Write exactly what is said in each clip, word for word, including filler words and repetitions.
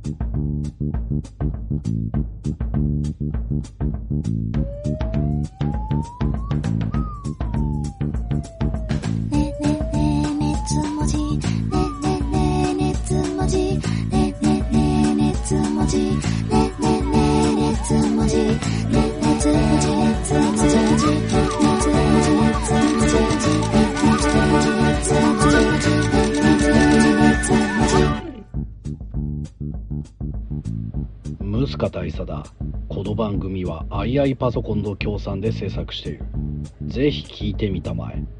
ムスカ大佐だ。この番組はアイアイパソコンの協賛で制作している。ぜひ聞いてみたまえ。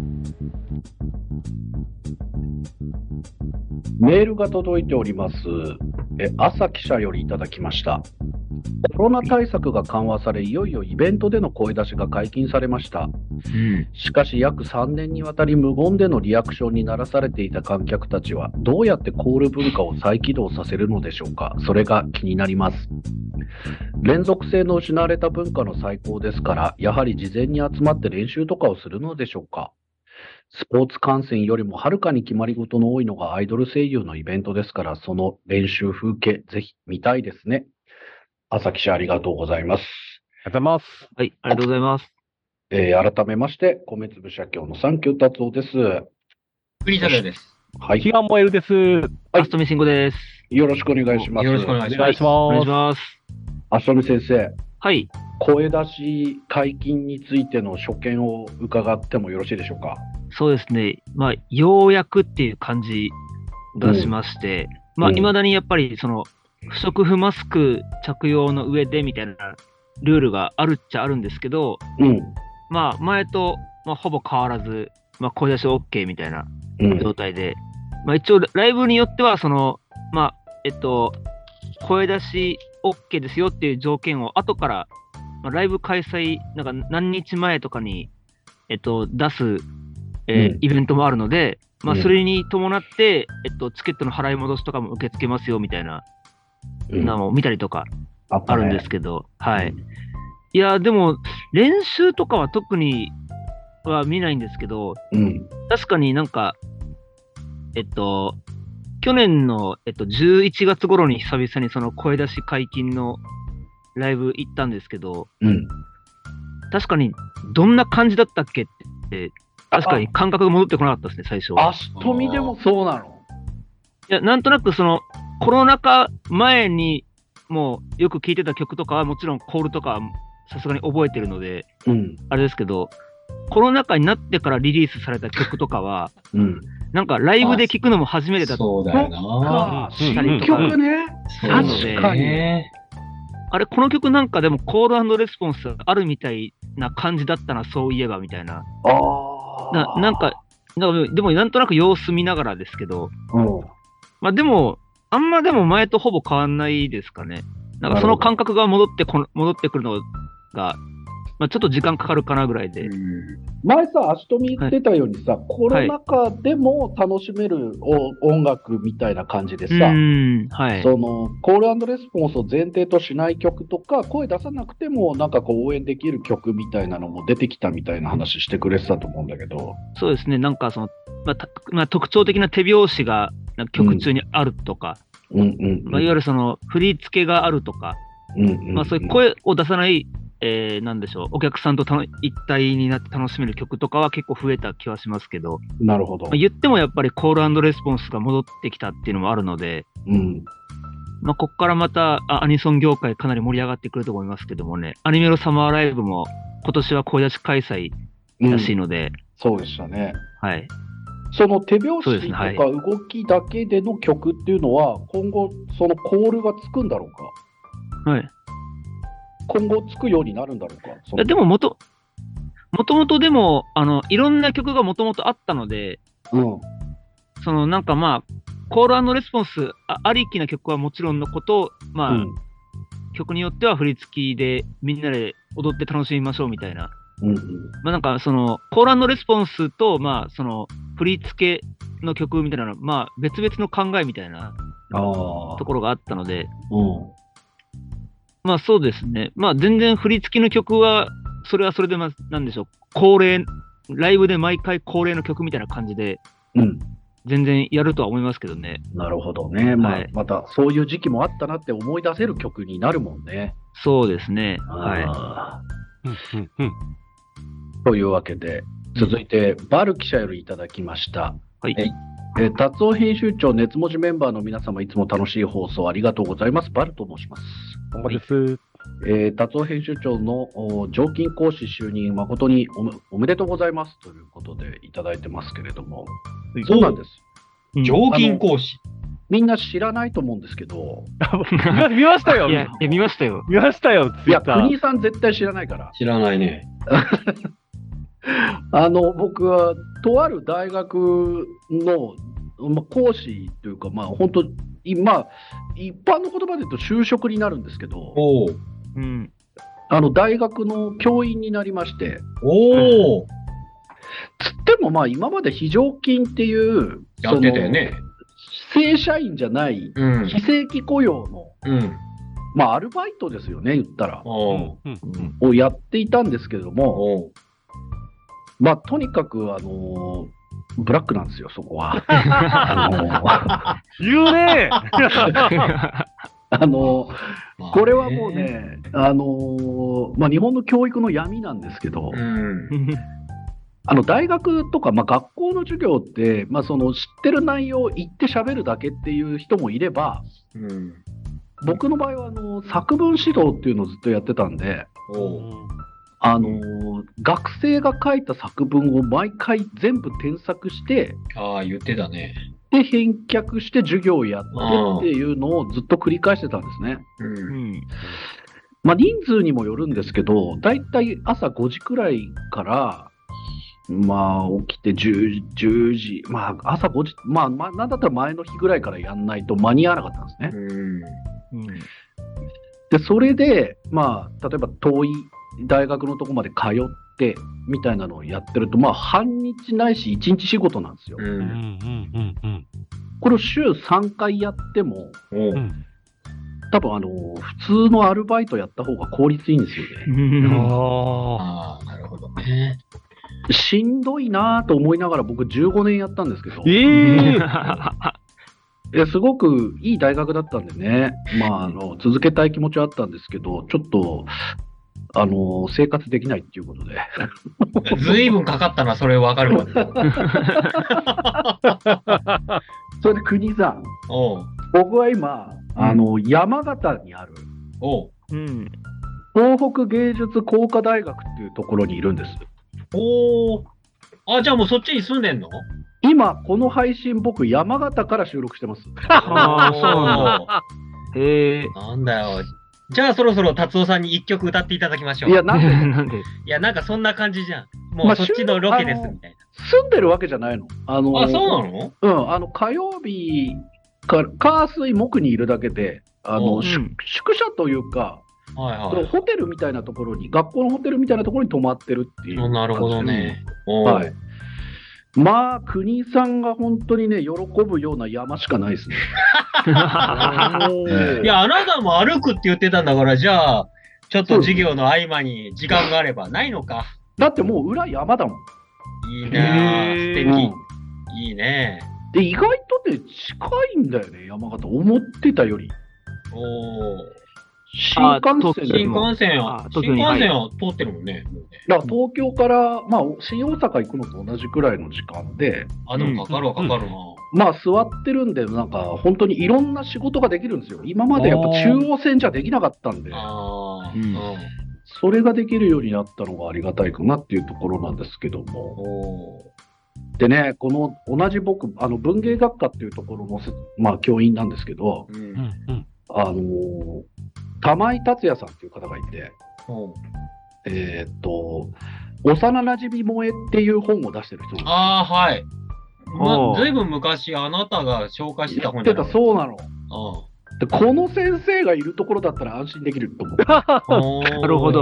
メールが届いております。え朝記者よりいただきました。コロナ対策が緩和され、いよいよイベントでの声出しが解禁されました。うん、しかし約さんねんにわたり無言でのリアクションにならされていた観客たちはどうやってコール文化を再起動させるのでしょうか。それが気になります。連続性の失われた文化の再興ですから、やはり事前に集まって練習とかをするのでしょうか。スポーツ観戦よりもはるかに決まり事の多いのがアイドル声優のイベントですから、その練習風景ぜひ見たいですね。朝記者ありがとうございます。 ありがとうございます。 はい、ありがとうございます。 えー、改めまして、米粒社協のサンキュー達夫です。 栗田です。 はい。ヒガンモエルです。 はい。アストミシンゴです。 よろしくお願いします。 よろしくお願いします。 お願いします。 アストミ先生。 はい。 声出し解禁についての所見を伺ってもよろしいでしょうか。 そうですね。まあ、ようやくっていう感じがしまして、うん、まあ、未だにやっぱりその、不織布マスク着用の上でみたいなルールがあるっちゃあるんですけど、うん、まあ前と、まあ、ほぼ変わらず、まあ、声出し OK みたいな状態で、うん、まあ、一応ライブによってはその、まあえっと、声出し OK ですよっていう条件を後から、まあ、ライブ開催なんか何日前とかに、えっと、出す、えーうん、イベントもあるので、まあ、それに伴って、えっと、チケットの払い戻しとかも受け付けますよみたいなのを見たりとかあるんですけど、うんね、はい。いや、でも、練習とかは特には見ないんですけど、うん、確かになんか、えっと、去年の、えっと、じゅういちがつ頃に久々にその声出し解禁のライブ行ったんですけど、うん、確かにどんな感じだったっけって、確かに感覚が戻ってこなかったですね、最初。 アストミでもそうなの？ いや、なんとなくその、コロナ禍前にもうよく聴いてた曲とかはもちろんコールとかはさすがに覚えてるので、うん、あれですけど、コロナ禍になってからリリースされた曲とかは、うん、なんかライブで聴くのも初めてだった。 そうだよな。 新曲ね。確かに。 あれ、この曲なんかでもコール&レスポンスあるみたいな感じだったな、そういえばみたいな。あななんか、でもなんとなく様子見ながらですけど、うん、まあでも、あんまでも前とほぼ変わんないですかね。なんかその感覚が戻ってこ戻ってくるのが、まあ、ちょっと時間かかるかなぐらいで。うん、 前さ、アシトミ言ってたようにさ、はい、コロナ禍でも楽しめる音楽みたいな感じでさ、うんはい、そのコール&レスポンスを前提としない曲とか、声出さなくてもなんかこう応援できる曲みたいなのも出てきたみたいな話してくれてたと思うんだけど。 そうですね、なんかその、まあまあ、特徴的な手拍子が曲中にあるとか、うんうんうんうんまあ、いわゆるその振り付けがあるとか、うんうんうんまあ、そういう声を出さないえー、なんでしょう、お客さんとたの一体になって楽しめる曲とかは結構増えた気はしますけど、 なるほど。 まあ、言ってもやっぱりコール&レスポンスが戻ってきたっていうのもあるので、うんまあ、ここからまたあアニソン業界かなり盛り上がってくると思いますけどもね、アニメのサマーライブも今年は声出し開催らしいので、うん、 そうでしたね。 はい。 その手拍子とか動きだけでの曲っていうのは、今後そのコールがつくんだろうか。 はい。 今後つくようになるんだろうか。 いやでももと、もともとでも、あの、いろんな曲がもともとあったので、うん、そのなんかまあ、コール&レスポンス あ, ありきな曲はもちろんのこと、まあ、うん、曲によっては振り付きでみんなで踊って楽しみましょうみたいな。うんうん、まあなんかその、コール&レスポンスと、まあその、振り付けの曲みたいなの、まあ別々の考えみたいなところがあったので、うんまあそうですね。まあ全然振り付きの曲は、それはそれで、まあ、なんでしょう、恒例、ライブで毎回恒例の曲みたいな感じで、うん、 全然やるとは思いますけどね。 なるほどね。まあ、 はいまたそういう時期もあったなって思い出せる曲になるもんね。 そうですね。はい。 あうんうんうん。 ーというわけで、続いて、バル記者よりいただきました。 はい。 ええー達夫編集長、熱文字メンバーの皆様、いつも楽しい放送ありがとうございます。バルと申します。 ほんまです。 えー達夫編集長のお常勤講師就任、誠におめおめでとうございますということでいただいてますけれども、そうなんです。 うん常勤講師。 みんな知らないと思うんですけど、 見見ましたよ。 いや、いや、見ましたよ。 見ましたよ、ツいや、 イッター。 国井さん絶対知らないから、 知らないね。 あの僕はとある大学の、まあ、講師というか、まあ、本当、いまあ、一般の言葉で言うと就職になるんですけど、 おう。 うん。 あの大学の教員になりまして、 おお。 つっても、まあ、今まで非常勤っていう、 やってたよね。 その正社員じゃないうん。 非正規雇用の、 うん。 まあ、アルバイトですよね、言ったら、 おう。 うんうんをやっていたんですけれども、 おう。 まあ、とにかく、あのーブラックなんですよ、そこは。あのー言うねあのーまあこれはもう。ね、あのーまあ、日本の教育の闇なんですけど、 うん。 あの大学とか、まあ、学校の授業って、まあ、その知ってる内容を言って喋るだけっていう人もいれば、 うん。 僕の場合はあの作文指導っていうのをずっとやってたんで、 おう。 あのー学生が書いた作文を毎回全部添削して、 ああ、言ってたね。 で返却して授業をやってっていうのをずっと繰り返してたんですね。 う。 うんん。 まあ、人数にもよるんですけど、だいたい朝ごじくらいから、まあ、起きてじゅう、じゅうじ、まあ、朝ごじ、まあ、まあ、なんだったら前の日ぐらいからやんないと間に合わなかったんですね。 うん。 うん。 で、それで、まあ、例えば遠い大学のとこまで通ってみたいなのをやってると、まあ、半日ないしいちにち仕事なんですよ。 う。 うんうんんうんうんこれを週さんかいやっても、 おう。 うん。 多分あの、普通のアルバイトやった方が効率いいんですよね。 あああ、なるほどね。 しんどいなぁと思いながら僕じゅうごねんやったんですけど、 ーええいやすごくいい大学だったんでね、まあ、あの続けたい気持ちはあったんですけど、ちょっとあの生活できないっていうことで、 ずいぶんかかったな、それわかるわ。 それで国さん、 おう。 僕は今、あの山形にあるおう。 うん。 東北芸術工科大学っていうところにいるんです。 おお。あ、じゃあもうそっちに住んでんの？ 今、この配信、僕、山形から収録してます。 あーそうなんだ。 へえ。 なんだよ。じゃあそろそろ達夫さんに一曲歌っていただきましょう。 いや、なんで、 なんでいや、なんかそんな感じじゃん。もまあうそっちのロケですみたい住んでるわけじゃないの。あのな。あ、そうなの？ うん、あの火曜日から、火水木にいるだけで、あの、 うん宿宿舎というか、 はいはい。 ホテルみたいなところに、学校のホテルみたいなところに泊まってるっていう。 あ、なるほどね。おうはい。まあ、国井さんが本当にね、喜ぶような山しかないですね。 いや、あなたも歩くって言ってたんだから、じゃあ、ちょっと授業の合間に時間があればないのか。 だってもう裏山だもん。 いいなぁ、素へー敵。 うんいいね。 で、意外とね、近いんだよね、山形。思ってたより。 おお。 新幹線で新も。 幹線はあ、 新特に幹線は通ってるもんね。もうねだから東京から、まあ、新大阪行くのと同じくらいの時間で、 あ、でもかかるわ、かかるな。 まあ、座ってるんで、なんか、本当にいろんな仕事ができるんですよ。今までやっぱ中央線じゃできなかったんで、 ああ、 うんうん。 それができるようになったのがありがたいかなっていうところなんですけども。 おでね、この同じ僕、あの文芸学科っていうところのせ、まあ、教員なんですけど、 ーう。 うんんうんあのー玉井達也さんっていう方がいて、 おうえーっと、幼なじみ萌えっていう本を出してる人なんですよ。 ああ、はい。まおうずいぶん昔、あなたが紹介してた言ってた、 本じゃないそうなの。 うで、この先生がいるところだったら安心できると思う。 ん。 なるほど。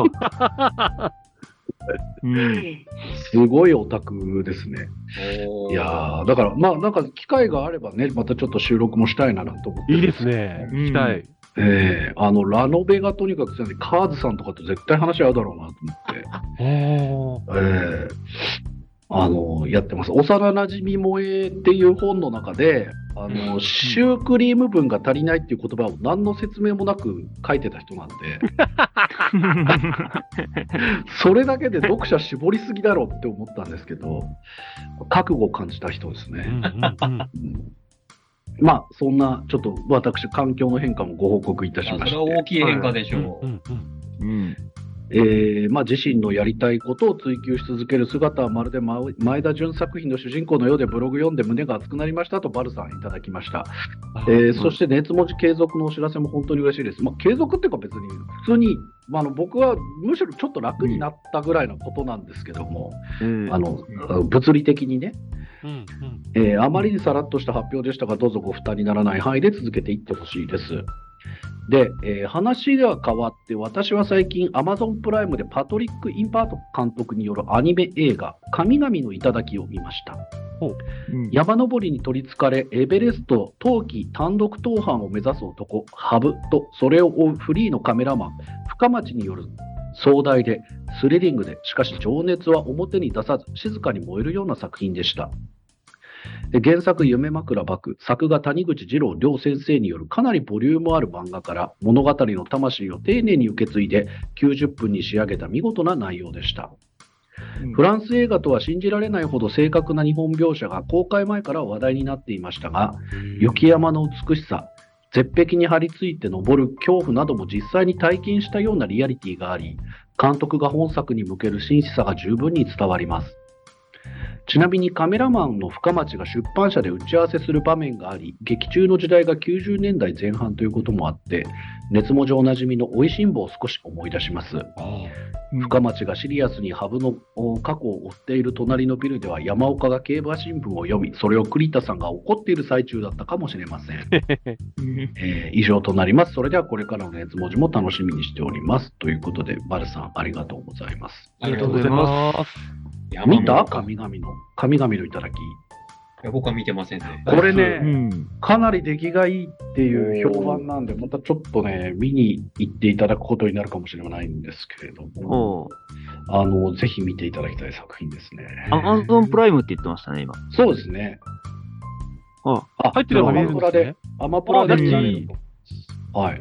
うん。 すごいオタクですね。 おー。 いやー、だから、まあ、なんか機会があればね、またちょっと収録もしたいななんて思ってるいいですね。 うん聞きたい。 ええあの、ラノベがとにかく強いんで、カーズさんとかと絶対話合うだろうなと思って。 おーええあの、やってます。幼馴染み萌えっていう本の中で、あの、シュークリーム分が足りないっていう言葉を何の説明もなく書いてた人なんで、それだけで読者絞りすぎだろうって思ったんですけど、覚悟を感じた人ですね。 うんうんうんうんまあ、そんな、ちょっと私、環境の変化もご報告いたしまして。 それは大きい変化でしょう。 うんうんうん。 えーまあ、自身のやりたいことを追求し続ける姿はまるでま前田純作品の主人公のようでブログ読んで胸が熱くなりましたとバルさんいただきました。えーそして熱文字継続のお知らせも本当に嬉しいです。まあ、継続っていうか別に普通に、まあ、あの僕はむしろちょっと楽になったぐらいのことなんですけども、 うんあの物理的にね、 うんうんえーあまりにさらっとした発表でしたがどうぞご負担にならない範囲で続けていってほしいです。で、えー話が変わって私は最近 Amazon プライムでパトリック・インパート監督によるアニメ映画神々の頂を見ました。 うん山登りに取りつかれエベレスト冬季単独登攀を目指す男ハブとそれを追うフリーのカメラマン深町による壮大でスリリングでしかし情熱は表に出さず静かに燃えるような作品でした。で原作夢枕幕作画谷口二郎両先生によるかなりボリュームある漫画から物語の魂を丁寧に受け継いできゅうじゅっぷんに仕上げた見事な内容でした。フランス映画とは信じられないほど正確な日本描写が公開前から話題になっていましたが、雪山の美しさ、絶壁に張り付いて登る恐怖なども実際に体験したようなリアリティがあり、監督が本作に向ける真摯さが十分に伝わります。ちなみにカメラマンの深町が出版社で打ち合わせする場面があり、劇中の時代がきゅうじゅうねんだいぜん半ということもあって、熱文字おなじみのおいしんぼを少し思い出します。深町がシリアスにハブの過去を追っている隣のビルでは山岡が競馬新聞を読み、それを栗田さんが怒っている最中だったかもしれません。えー以上となります。それではこれからの熱文字も楽しみにしております。ということで、バルさんありがとうございます。 ありがとうございまます。 す。 見た山本神々の、神々のいただき。 いや僕は見てませんね。 これね、 うん。 かなり出来がいいっていう評判なんで、またちょっとね、見に行っていただくことになるかもしれないんですけれども、 おうあの、ぜひ見ていただきたい作品ですね。 アマゾンプライムって言ってましたね、今。 そうですね。 あ、 あ、 入ってるのが見えアマプラでるんですね。、 アマプラで見られうんると。はい。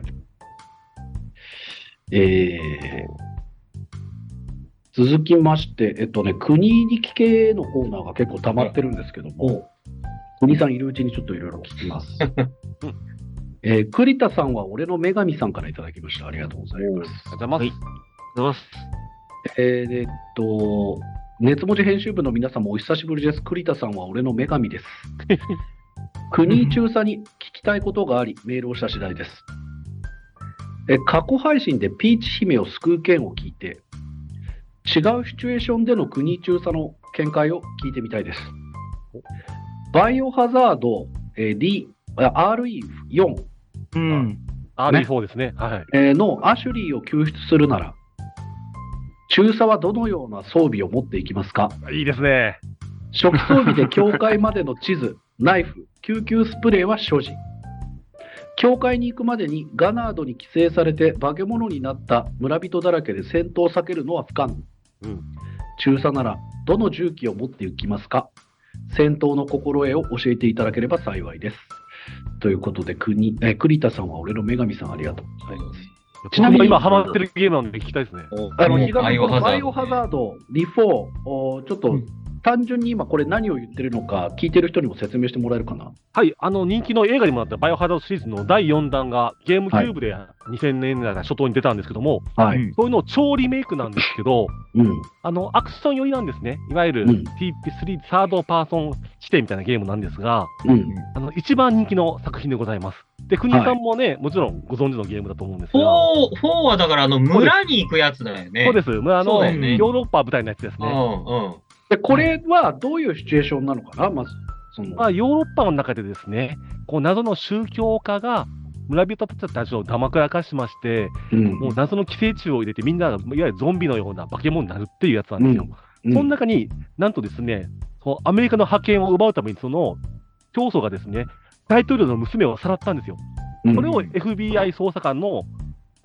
えー、続きまして、えっとね、国に聞けのコーナーが結構溜まってるんですけども、国さんいるうちにちょっといろいろ聞きます。えー、栗田さんは俺の女神さんからいただきました。ありがとうございます。 ありがとうございます。 はいどうす。 えー、えっと、熱文字編集部の皆さんもお久しぶりです。栗田さんは俺の女神です。国中佐に聞きたいことがあり、メールをした次第です。え過去配信でピーチ姫を救う件を聞いて、違うシチュエーションでの国中佐の見解を聞いてみたいです。バイオハザード、えー D、アールイーフォー、 うん。 アールイーフォー ですね。はい。 えーのアシュリーを救出するなら、中佐はどのような装備を持っていきますか？ いいですね。 初期装備で境界までの地図、ナイフ、救急スプレーは所持。境界に行くまでにガナードに寄生されて化け物になった村人だらけで戦闘を避けるのは不可能。 うん。 中佐ならどの銃器を持っていきますか？戦闘の心得を教えていただければ幸いです。ということで、国え栗田さんは俺の女神さんありがとうございます。ちなみに今ハマってるゲームなんで聞きたいですね。 あの、 もう日がバイオハザードねバイオハザード、リフォー、おちょっと単純に今これ何を言ってるのか聞いてる人にも説明してもらえるかな。 はい、あの人気の映画にもなったバイオハザードシリーズのだいよんだんがゲームキューブでにせんねんだい初頭に出たんですけども、 はい。 うんそういうのを超リメイクなんですけど、 うん。 あのアクション寄りなんですね。いわゆるうんティーピースリー サードパーソン視点みたいなゲームなんですが、 うん。 あの一番人気の作品でございます。で、国さんもね、もちろんご存知のゲームだと思うんですが、 フォー、フォーはだからあの村に行くやつだよね。 そうです。まあ、あの、 そうだよねヨーロッパ舞台のやつですね。 うんうん。 で、これはどういうシチュエーションなのかな、まず。その、 まあ、ヨーロッパの中でですね、こう謎の宗教家が村人たちをだまくらかしまして、 うん。 もう謎の寄生虫を入れてみんながいわゆるゾンビのような化け物になるっていうやつなんですよ。 うんその中になんとですね、そのアメリカの覇権を奪うためにその教祖がですね、大統領の娘をさらったんですよ。それを エフビーアイ 捜査官の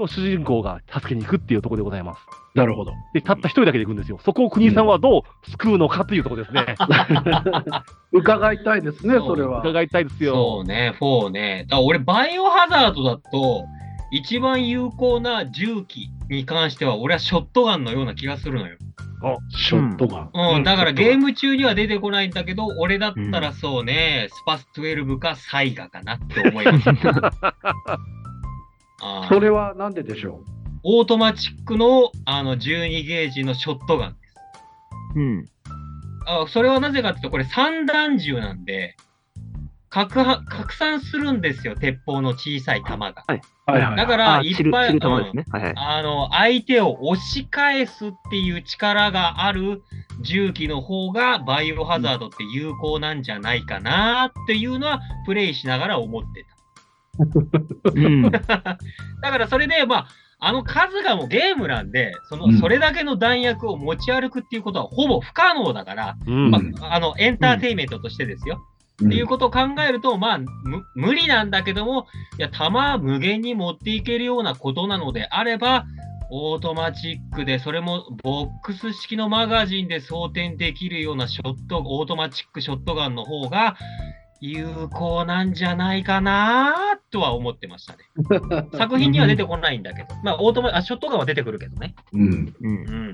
の主人公が助けに行くっていうところでございます。 なるほど。 で、たった一人だけで行くんですよ。そこを国井さんはどう救うのかというところですね。 伺いたいですね、それは。 伺いたいですよ。 そうね、フォーね。だから俺、バイオハザードだと、一番有効な銃器に関しては、俺はショットガンのような気がするのよ。 あ、 ショットガン。 うん、 うん、 だからゲーム中には出てこないんだけど、俺だったらそうね、スパスじゅうにかサイガかなって思います。あーそれはなんででしょオートマチックのあのじゅうにゲージのショットガンです。 うん。 あ、それはなぜかっていうと、これ散弾銃なんで、拡は拡散するんですよ、鉄砲の小さい弾が。 はい。 う。はいはい。 だから、 あ、散る、 いっぱい、 散る玉うんですね。はいはい。 あの、相手を押し返すっていう力がある銃器の方が、バイオハザードって有効なんじゃないかなっていうのは、プレイしながら思ってうん。 た。だから、それで、まあ、あの数がもうゲームなんで、その、 うんそれだけの弾薬を持ち歩くっていうことはほぼ不可能だから、 うん。 まうんあ、あの、エンターテインメントとしてですよ。 うんっていうことを考えると、まあ、む無理なんだけども、いや、弾無限に持っていけるようなことなのであれば、オートマチックで、それもボックス式のマガジンで装填できるようなショット、オートマチックショットガンの方が有効なんじゃないかなとは思ってましたね。作品には出てこないんだけど、まあ、オートマ、あ、ショットガンは出てくるけどね。 うん。 うんう。ん。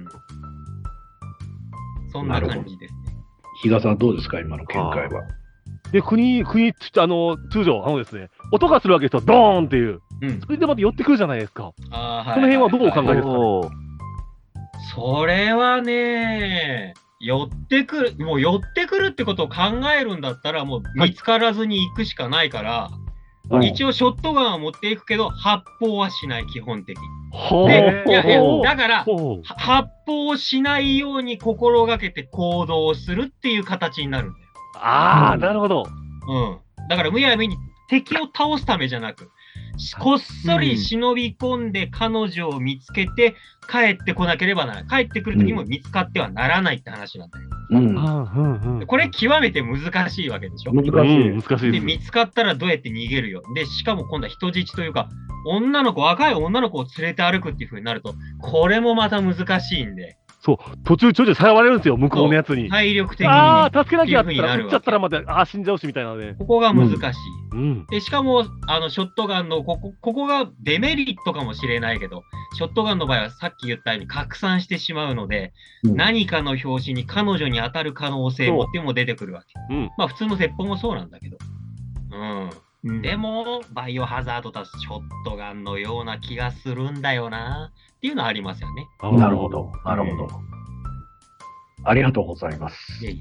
そんな感じですね。 比嘉さんどうですか、今の見解は。 で、国、国、あの、通常、あのですね、音がするわけですよ、ドーンっていう。 うん。 それでまた寄ってくるじゃないですか。 あーはいこの辺はどうお考えですかね。 おーそれはね、寄ってくる、もう寄ってくるってことを考えるんだったら、もう見つからずに行くしかないから、 うん一応ショットガンは持っていくけど、発砲はしない、基本的に。 ほう。 で、いやいやほう、 だから、 ほう。 は発砲しないように心がけて行動するっていう形になるんだよ。 ああ、 うんなるほど。 うん。だからむやみに敵を倒すためじゃなく、しこっそり忍び込んで彼女を見つけて帰ってこなければならない。帰ってくるときも見つかってはならないって話なんだよ。 うん。 あーうんうん。 これ極めて難しいわけでしょ。 難しうんい。 難しいで、 です。 見つかったらどうやって逃げるよ。で、しかも今度は人質というか、女の子、若い女の子を連れて歩くっていう風になると、これもまた難しいんで、 そう、途中ちょいちょいさらわれるんですよ、向こうのやつに。 体力的に、 ああ、 ね、 助けなきゃってっていう風になるわけ撃っちゃったらまた、ああ、死んじゃうしみたいなので。 ここが難しい。 うん。 で、しかも、あの、ショットガンの、ここ、ここがデメリットかもしれないけど、ショットガンの場合はさっき言ったように拡散してしまうので、 うん何かの拍子に彼女に当たる可能性もっていうのも出てくるわけ。 うん。 まあ、普通の鉄砲もそうなんだけど。うん。 うんでも、バイオハザードとショットガンのような気がするんだよなっていうのはありますよね。 あーなるほ。ど。なるほど。ありがとうございます。 いえい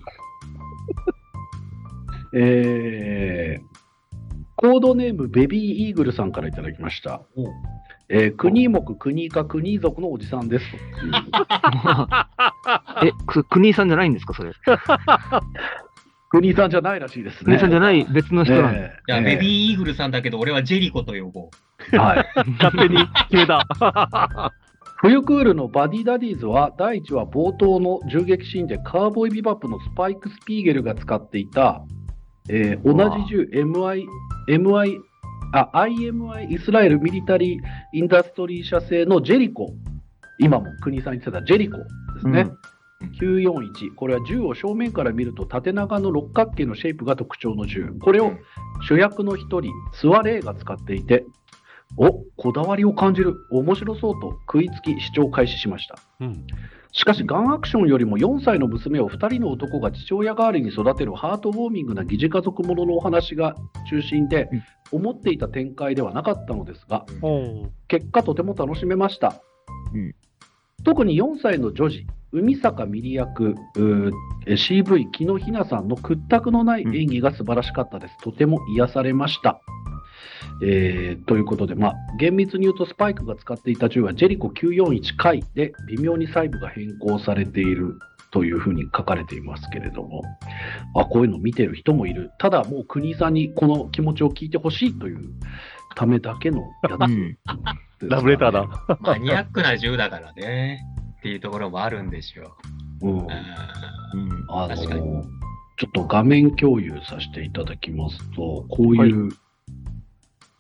えー、コードネームベビーイーグルさんからいただきました。 おえー、国目、国か国族のおじさんです。 え、く、国井さんじゃないんですか、それ。 国さんじゃないらしいですね。 国井さんじゃない別の人なんで。 えいや、 ーベビーイーグルさんだけど、俺はジェリコと呼ぼーはい。 勝手に決めた。 冬クールのバディダディーズはだいいちわ冒頭の銃撃シーンでカーボーイビバップのスパイク・スピーゲルが使っていた、えー同じ銃 エムアイ、エムアイ、あ、アイエムアイ イスラエルミリタリー・インダストリー社製のジェリコ。今も国さん言ってたジェリコですね。きゅうよんいち。これは銃を正面から見ると縦長の六角形のシェイプが特徴の銃。これを主役の一人、スワレーが使っていて、お、こだわりを感じる、面白そうと食いつき視聴開始しました。 うん。 しかしガンアクションよりもよんさいの娘をふたりの男が父親代わりに育てるハートウォーミングな疑似家族もののお話が中心で、思っていた展開ではなかったのですが、 ほ結果とても楽しめました。 うん特によんさいの女児、海坂美里役、うー シーブイ 木野ひなさんの屈託のない演技が素晴らしかったです。とても癒されました。えーということで、まあ、厳密に言うとスパイクが使っていた銃はジェリコきゅうよんいち回で微妙に細部が変更されているというふうに書かれていますけれども、あ、こういうのを見てる人もいる。ただもう国井さんにこの気持ちを聞いてほしいというためだけのやつですかね、 うんう。ラブレターだ。 マニアックな銃だからね。っていうところもあるんでしょうんう。うんうんあの確かにちょっと画面共有させていただきますと、こういう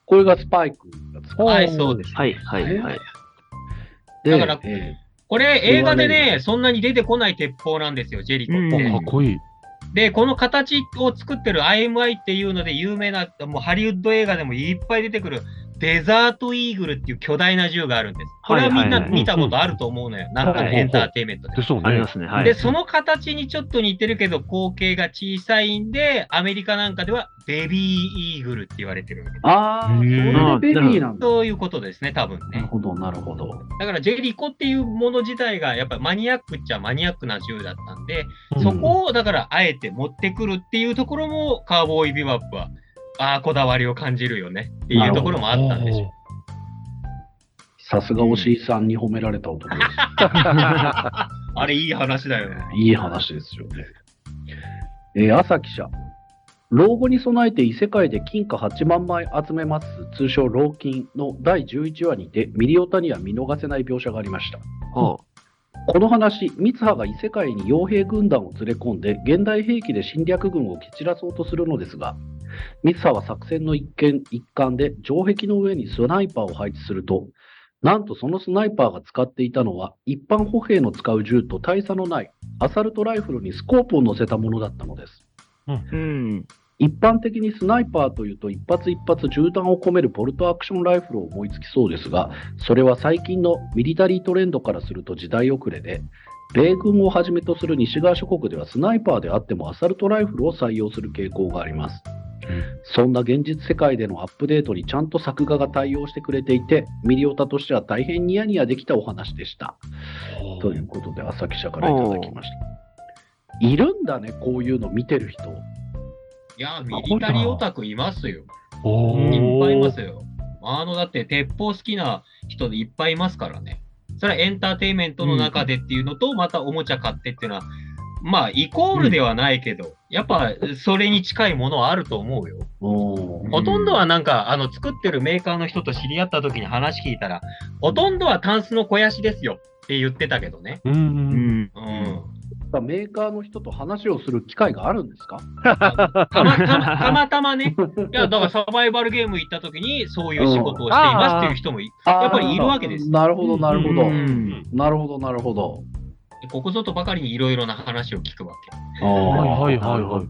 これがスパイクが使う。 はい、そうです。 はいはいはい。 でだからえこれ映画で言われね、そんなに出てこない鉄砲なんですよ、ジェリコって。 うんかっこいい。 で、この形を作ってる アイエムアイ っていうので有名な、もうハリウッド映画でもいっぱい出てくるデザートイーグルっていう巨大な銃があるんです。これはみんなはいはいはい見たことあると思うのよ。なんかのエンターテインメントでで。しょうねありま。すね。はい。 で、その形にちょっと似てるけど、口径が小さいんで、アメリカなんかではベビーイーグルって言われてるわけです。 ああ、そへーれでベビーなんだ。 そういうことですね、多分ね。 なるほど、なるほど。 だからジェリコっていうもの自体がやっぱりマニアックっちゃマニアックな銃だったんで、 うんそこをだからあえて持ってくるっていうところもカーボーイビバップは、ああ、こだわりを感じるよねっていうところもあったんでしょう。 さすがおしいさんに褒められた男です。 あれいい話だよね。 いい話ですよね。えー朝記者。老後に備えて異世界で金貨はちまんまい集めます、通称老金のだいじゅういちわにて、ミリオタには見逃せない描写がありました。 ほこの話、三葉が異世界に傭兵軍団を連れ込んで、現代兵器で侵略軍を蹴散らそうとするのですが、三葉は作戦の一見一環で城壁の上にスナイパーを配置すると、なんとそのスナイパーが使っていたのは、一般歩兵の使う銃と大差のないアサルトライフルにスコープを乗せたものだったのです。 う。うん。 一般的にスナイパーというと一発一発銃弾を込めるボルトアクションライフルを思いつきそうですが、それは最近のミリタリートレンドからすると時代遅れで、米軍をはじめとする西側諸国ではスナイパーであってもアサルトライフルを採用する傾向があります。そんな現実世界でのアップデートにちゃんと作画が対応してくれていて、ミリオタとしては大変ニヤニヤできたお話でした。ということで、朝記者からいただきました。いるんだね、こういうの見てる人。 いや、ミリタリーオタクいますよ。 おーいっぱいいますよ。あの、だって鉄砲好きな人でいっぱいいますからね。それはエンターテインメントの中でっていうのと、またおもちゃ買ってっていうのは、まあ、イコールではないけど、やっぱそれに近いものはあると思うよ。 おーほとんどはなんか、あの、作ってるメーカーの人と知り合った時に話聞いたら、ほとんどはタンスの肥やしですよって言ってたけどね。 うんう。 うんん。 うん。 メーカーの人と話をする機会があるんですか？ たまたま、たまたまね。いや、だからサバイバルゲーム行った時に、そういう仕事をしていますっていう人もいやっぱりいるわけです。 なるほど、なるほど。 うんなるほど、なるほど。 ここぞとばかりにいろいろな話を聞くわけ。 あーはいはいはいはい。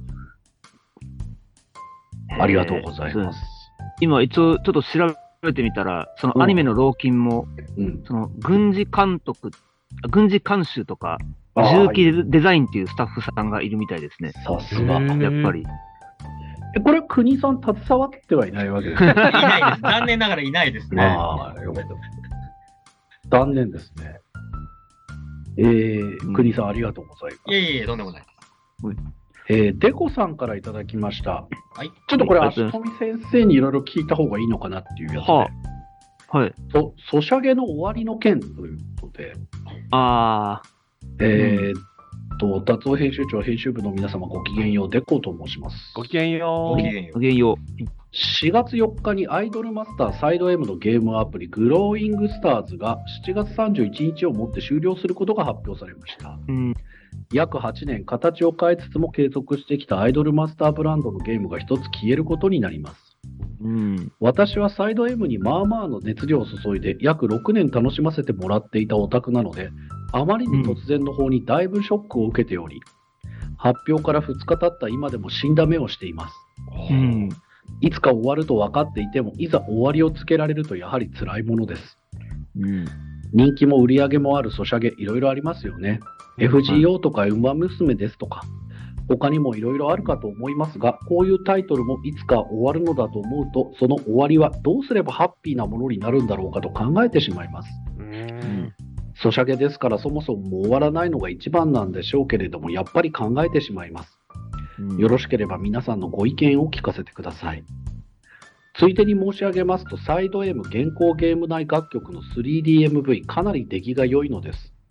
ありがとうございます。 今一応ちょっと調べてみたら、そのアニメの老金も、 うん、 その軍事監督、軍事監修とか、 あー銃器デデザインっていうスタッフさんがいるみたいですね。 さすが。 へーやっぱり。 え、これ、国さん携わってはいないわけですか？ いないです。残念ながらいないですね。 ああ、よかった。残念ですね。えー、 うん国さんありがとうございます。 いえいえ、とんでもない。 えー、デコさんからいただきました。 はい。 ちょっとこれ、 あ足富先生にいろいろ聞いた方がいいのかなっていうやつで、 ははい。 そソシャゲの終わりの件ということで、 あえーっと、達夫編集長、編集部の皆様ごきげんよう、デコと申します。 ごきげんよう。 ごきげんよー、ごきげんよしがつよっかにアイドルマスターサイド M のゲームアプリグローイングスターズがしちがつさんじゅういちにちをもって終了することが発表されました。 う。うん。 約はちねん形を変えつつも継続してきたアイドルマスターブランドのゲームが一つ消えることになります。 うん。 私はサイド M にまあまあの熱量を注いで約ろくねん楽しませてもらっていたオタクなので、あまりに突然の方にだいぶショックを受けており、発表からふつか経った今でも死んだ目をしています。 うん。 いつか終わると分かっていても、いざ終わりをつけられるとやはり辛いものです。 うん。 人気も売り上げもあるソシャゲ、いろいろありますよね。エフジーオー とかウマ娘ですとか、他にもいろいろあるかと思いますが、こういうタイトルもいつか終わるのだと思うと、その終わりはどうすればハッピーなものになるんだろうかと考えてしまいます。 うんソシャゲですからそもそも終わらないのが一番なんでしょうけれども、やっぱり考えてしまいます。よろしければ皆さんのご意見を聞かせてください。ついでに申し上げますと、サイド M 現行ゲーム内楽曲の スリーディーエムブイ かなり出来が良いのです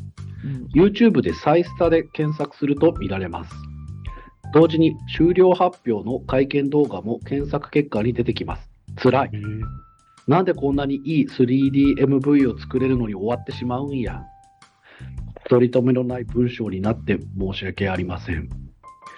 。YouTube でサイスタで検索すると見られます。同時に終了発表の会見動画も検索結果に出てきます。辛い。なんでこんなにいい スリーディーエムブイ を作れるのに終わってしまうんや。取り留めのない文章になって申し訳ありません。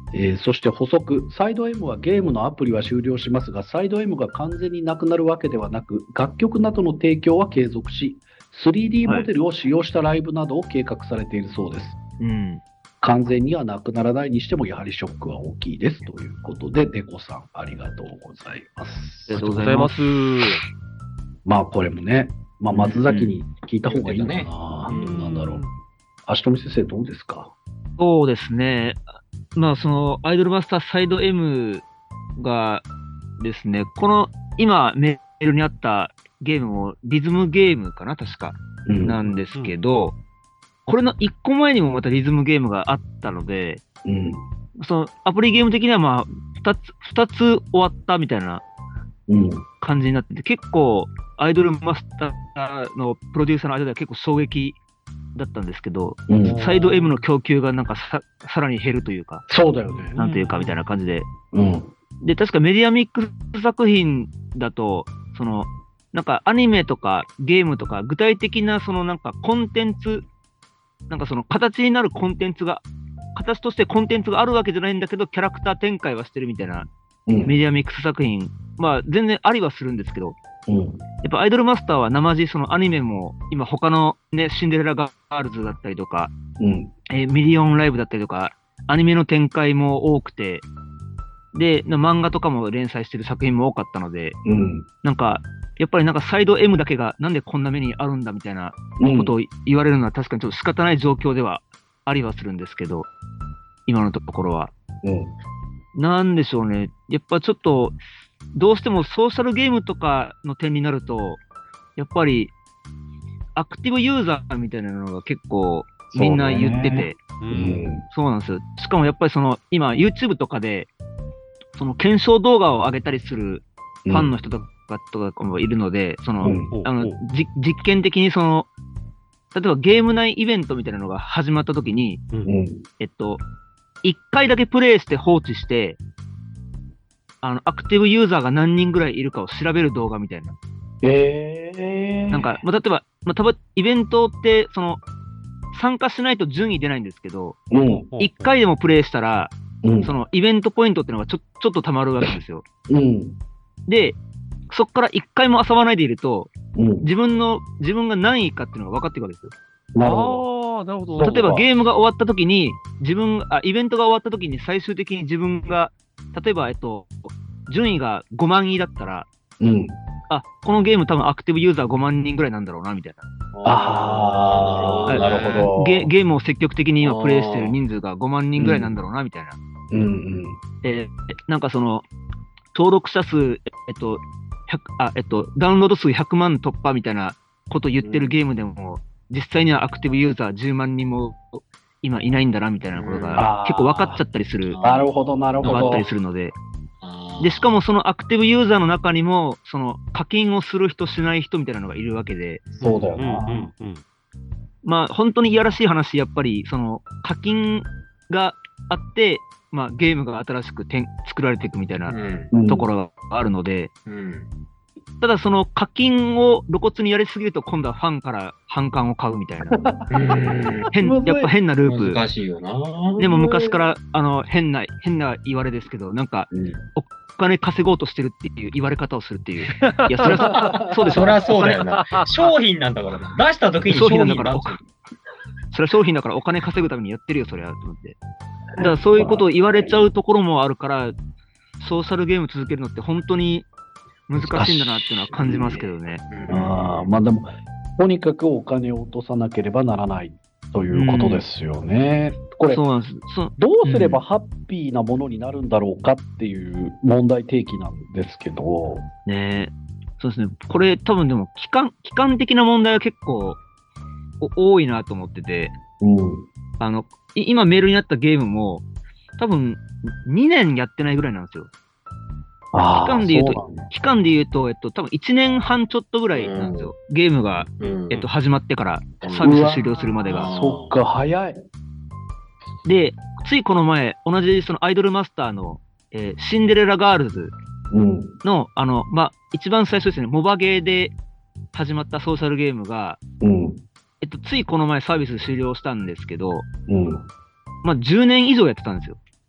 えーそして補足、サイド M はゲームのアプリは終了しますが、サイド M が完全になくなるわけではなく、楽曲などの提供は継続し、スリーディー モデルを使用したライブなどを計画されているそうです。 うん。 完全にはなくならないにしても、やはりショックは大きいですということで、デコさん、ありがとうございます。 ありがとうございます。 まあ、これもね、まあ、松崎に聞いた方がいいのかな、 うんどうなんだろう。足富先生、どうですか？ そうですね。まあ、その、アイドルマスターサイド M がですね、この、今、メールにあったゲームも、リズムゲームかな、確か、 うんなんですけど、これのいっこまえにもまたリズムゲームがあったので、 うんその、アプリゲーム的には、まあ、二つ、二つ終わったみたいなうん感じになってて、結構、アイドルマスターのプロデューサーの間では結構衝撃だったんですけど、 うんサイド M の供給がなんかささらに減るというか、 そうだよね。 なんというかみたいな感じで。 うんで、確かメディアミックス作品だと、その、なんかアニメとかゲームとか具体的なそのなんかコンテンツ、なんかその形になるコンテンツが、形としてコンテンツがあるわけじゃないんだけど、キャラクター展開はしてるみたいなうんメディアミックス作品、まあ全然ありはするんですけど、 うんやっぱアイドルマスターは生地、そのアニメも、今他のね、シンデレラガールズだったりとか、 うんえーミリオンライブだったりとか、アニメの展開も多くて、で、な漫画とかも連載してる作品も多かったので、 うんなんか、やっぱりなんかサイド M だけがなんでこんな目にあるんだみたいなうんことを言われるのは確かにちょっと仕方ない状況ではありはするんですけど、今のところは。 うんなんでしょうね。やっぱちょっと、どうしてもソーシャルゲームとかの点になると、やっぱり、アクティブユーザーみたいなのが結構みんな言ってて、 う。 うんんそうなんですよ。しかもやっぱりその、今 YouTube とかで、その検証動画を上げたりするファンの人とかとかもいるので、その、 うんあの、じ実験的にその、例えばゲーム内イベントみたいなのが始まった時に、 うんえっと、一回だけプレイして放置して、あの、アクティブユーザーが何人ぐらいいるかを調べる動画みたいな。 えーなんか、まあ、例えば、まあ、たぶんイベントって、その、参加しないと順位出ないんですけど、 うん一回でもプレイしたら、 うんその、イベントポイントっていうのがちょ、ちょっと溜まるわけですよ。 うんで、そこから一回も遊ばないでいると、 うん自分の、自分が何位かっていうのが分かっていくわけですよ。 なるほああ、なるほど。 そう例えばゲームが終わった時に、自分、あ、イベントが終わった時に最終的に自分が、例えば、えっと、順位がごまんいだったら、 ど。うんあ、このゲーム多分アクティブユーザーごまんにんぐらいなんだろうな、みたいな。 あーなるほどゲゲームを積極的に今プレイしてる人数がごまんにんぐらいなんだろうな、みたいな。 うんうんで、なんかその、登録者数、えっと、ひゃくあ、えっと、ダウンロード数ひゃくまん突破みたいなこと言ってるゲームでも、実際にはアクティブユーザーじゅうまんにんも今いないんだな、みたいなことうんが結構分かっちゃったりするなるほど、なるほどのがあった。りするので、 あーで、しかもそのアクティブユーザーの中にも、その課金をする人しない人みたいなのがいるわけで、 そうだようんな。 うんうん。 まあ本当にいやらしい話、やっぱりその課金があって、まあゲームが新しくてん作られていくみたいなうんうんところがあるので、 うんただその課金を露骨にやりすぎると今度はファンから反感を買うみたいな。変むずいやっぱ変なループ。 難しいよな。 でも昔からあの変な、変な言われですけど、なんかうんお金稼ごうとしてるっていう言われ方をするっていう。いや、それはそうですそりゃそうだよな。商品なんだからな。出した時に商商品品だっなんだからそれは商品だからお金稼ぐためにやってるよ、それは。と思って。だからそういうことを言われちゃうところもあるから、ソーシャルゲーム続けるのって本当に難しいんだなっていうのは感じますけどね。 あーまあでも、とにかくお金を落とさなければならないということですよね。これそうなんです。そどうすればハッピーなものになるんだろうかっていう問題提起なんですけど、 ねそうですね。これ多分でも期間、期間的な問題は結構お多いなと思ってて、 うん、 あの、い今メールにあったゲームも多分にねんやってないぐらいなんですよ。 あー期間で言うとそうなんだ期間で言うと、えっと、多分いちねんはんちょっとぐらいなんですよ。ゲームが、 うんえっと、始まってからサービス終了するまでうわが。 そっか、早い。 で、ついこの前、同じそのアイドルマスターの、えーシンデレラガールズうん、 の、あの、まあ、一番最初ですね、モバゲーで始まったソーシャルゲームが、 うん、 えっと、ついこの前サービス終了したんですけど、 うん。 まあ、じゅうねん以上やってたんですよ。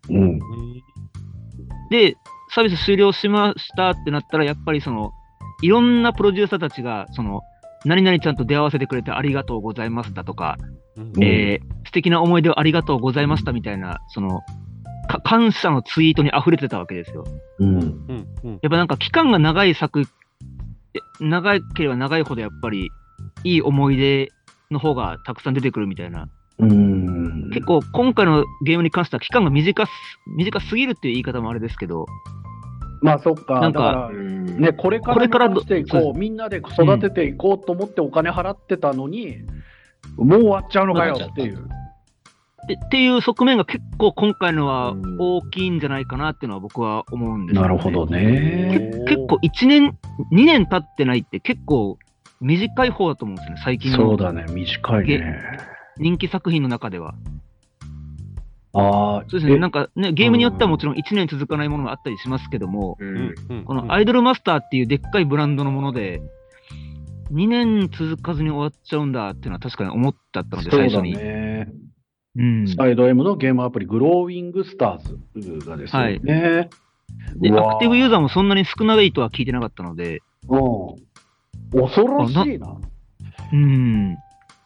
うん。 で、サービス終了しましたってなったら、やっぱりその、いろんなプロデューサーたちが、その、何々ちゃんと出会わせてくれてありがとうございますだとか、 うんえー、素敵な思い出をありがとうございましたみたいな、その、か感謝のツイートに溢れてたわけですよ。 うん。 うんうんやっぱなんか期間が長い作、え長ければ長いほどやっぱりいい思い出の方がたくさん出てくるみたいな。 うん結構今回のゲームに関しては期間が短す短すぎるっていう言い方もあれですけど、 まあそっか、 なんかだからね、これからこれからどしていこう、みんなで育てていこうと思ってお金払ってたのに、もう終わっちゃうのかよっていう。 でっていう側面が結構今回のはうん大きいんじゃないかなっていうのは僕は思うんですよね。 なるほどね。 け結構いちねん、にねん経ってないって結構短い方だと思うんですよね、最近のそうだね、短いね。 人気作品の中では。 ああ、 そうですね、なんか、 かね、ゲームによってはもちろんいちねん続かないものがあったりしますけども、 うんうんこのアイドルマスターっていうでっかいブランドのもので、にねん続かずに終わっちゃうんだっていうのは確かに思っちゃったので、 そうだ最初に。 ね。 うん、 サイド M のゲームアプリ、グローイングスターズがですよね。 で、 うわーアクティブユーザーもそんなに少ないとは聞いてなかったので、 うん。恐ろしいな。 うん、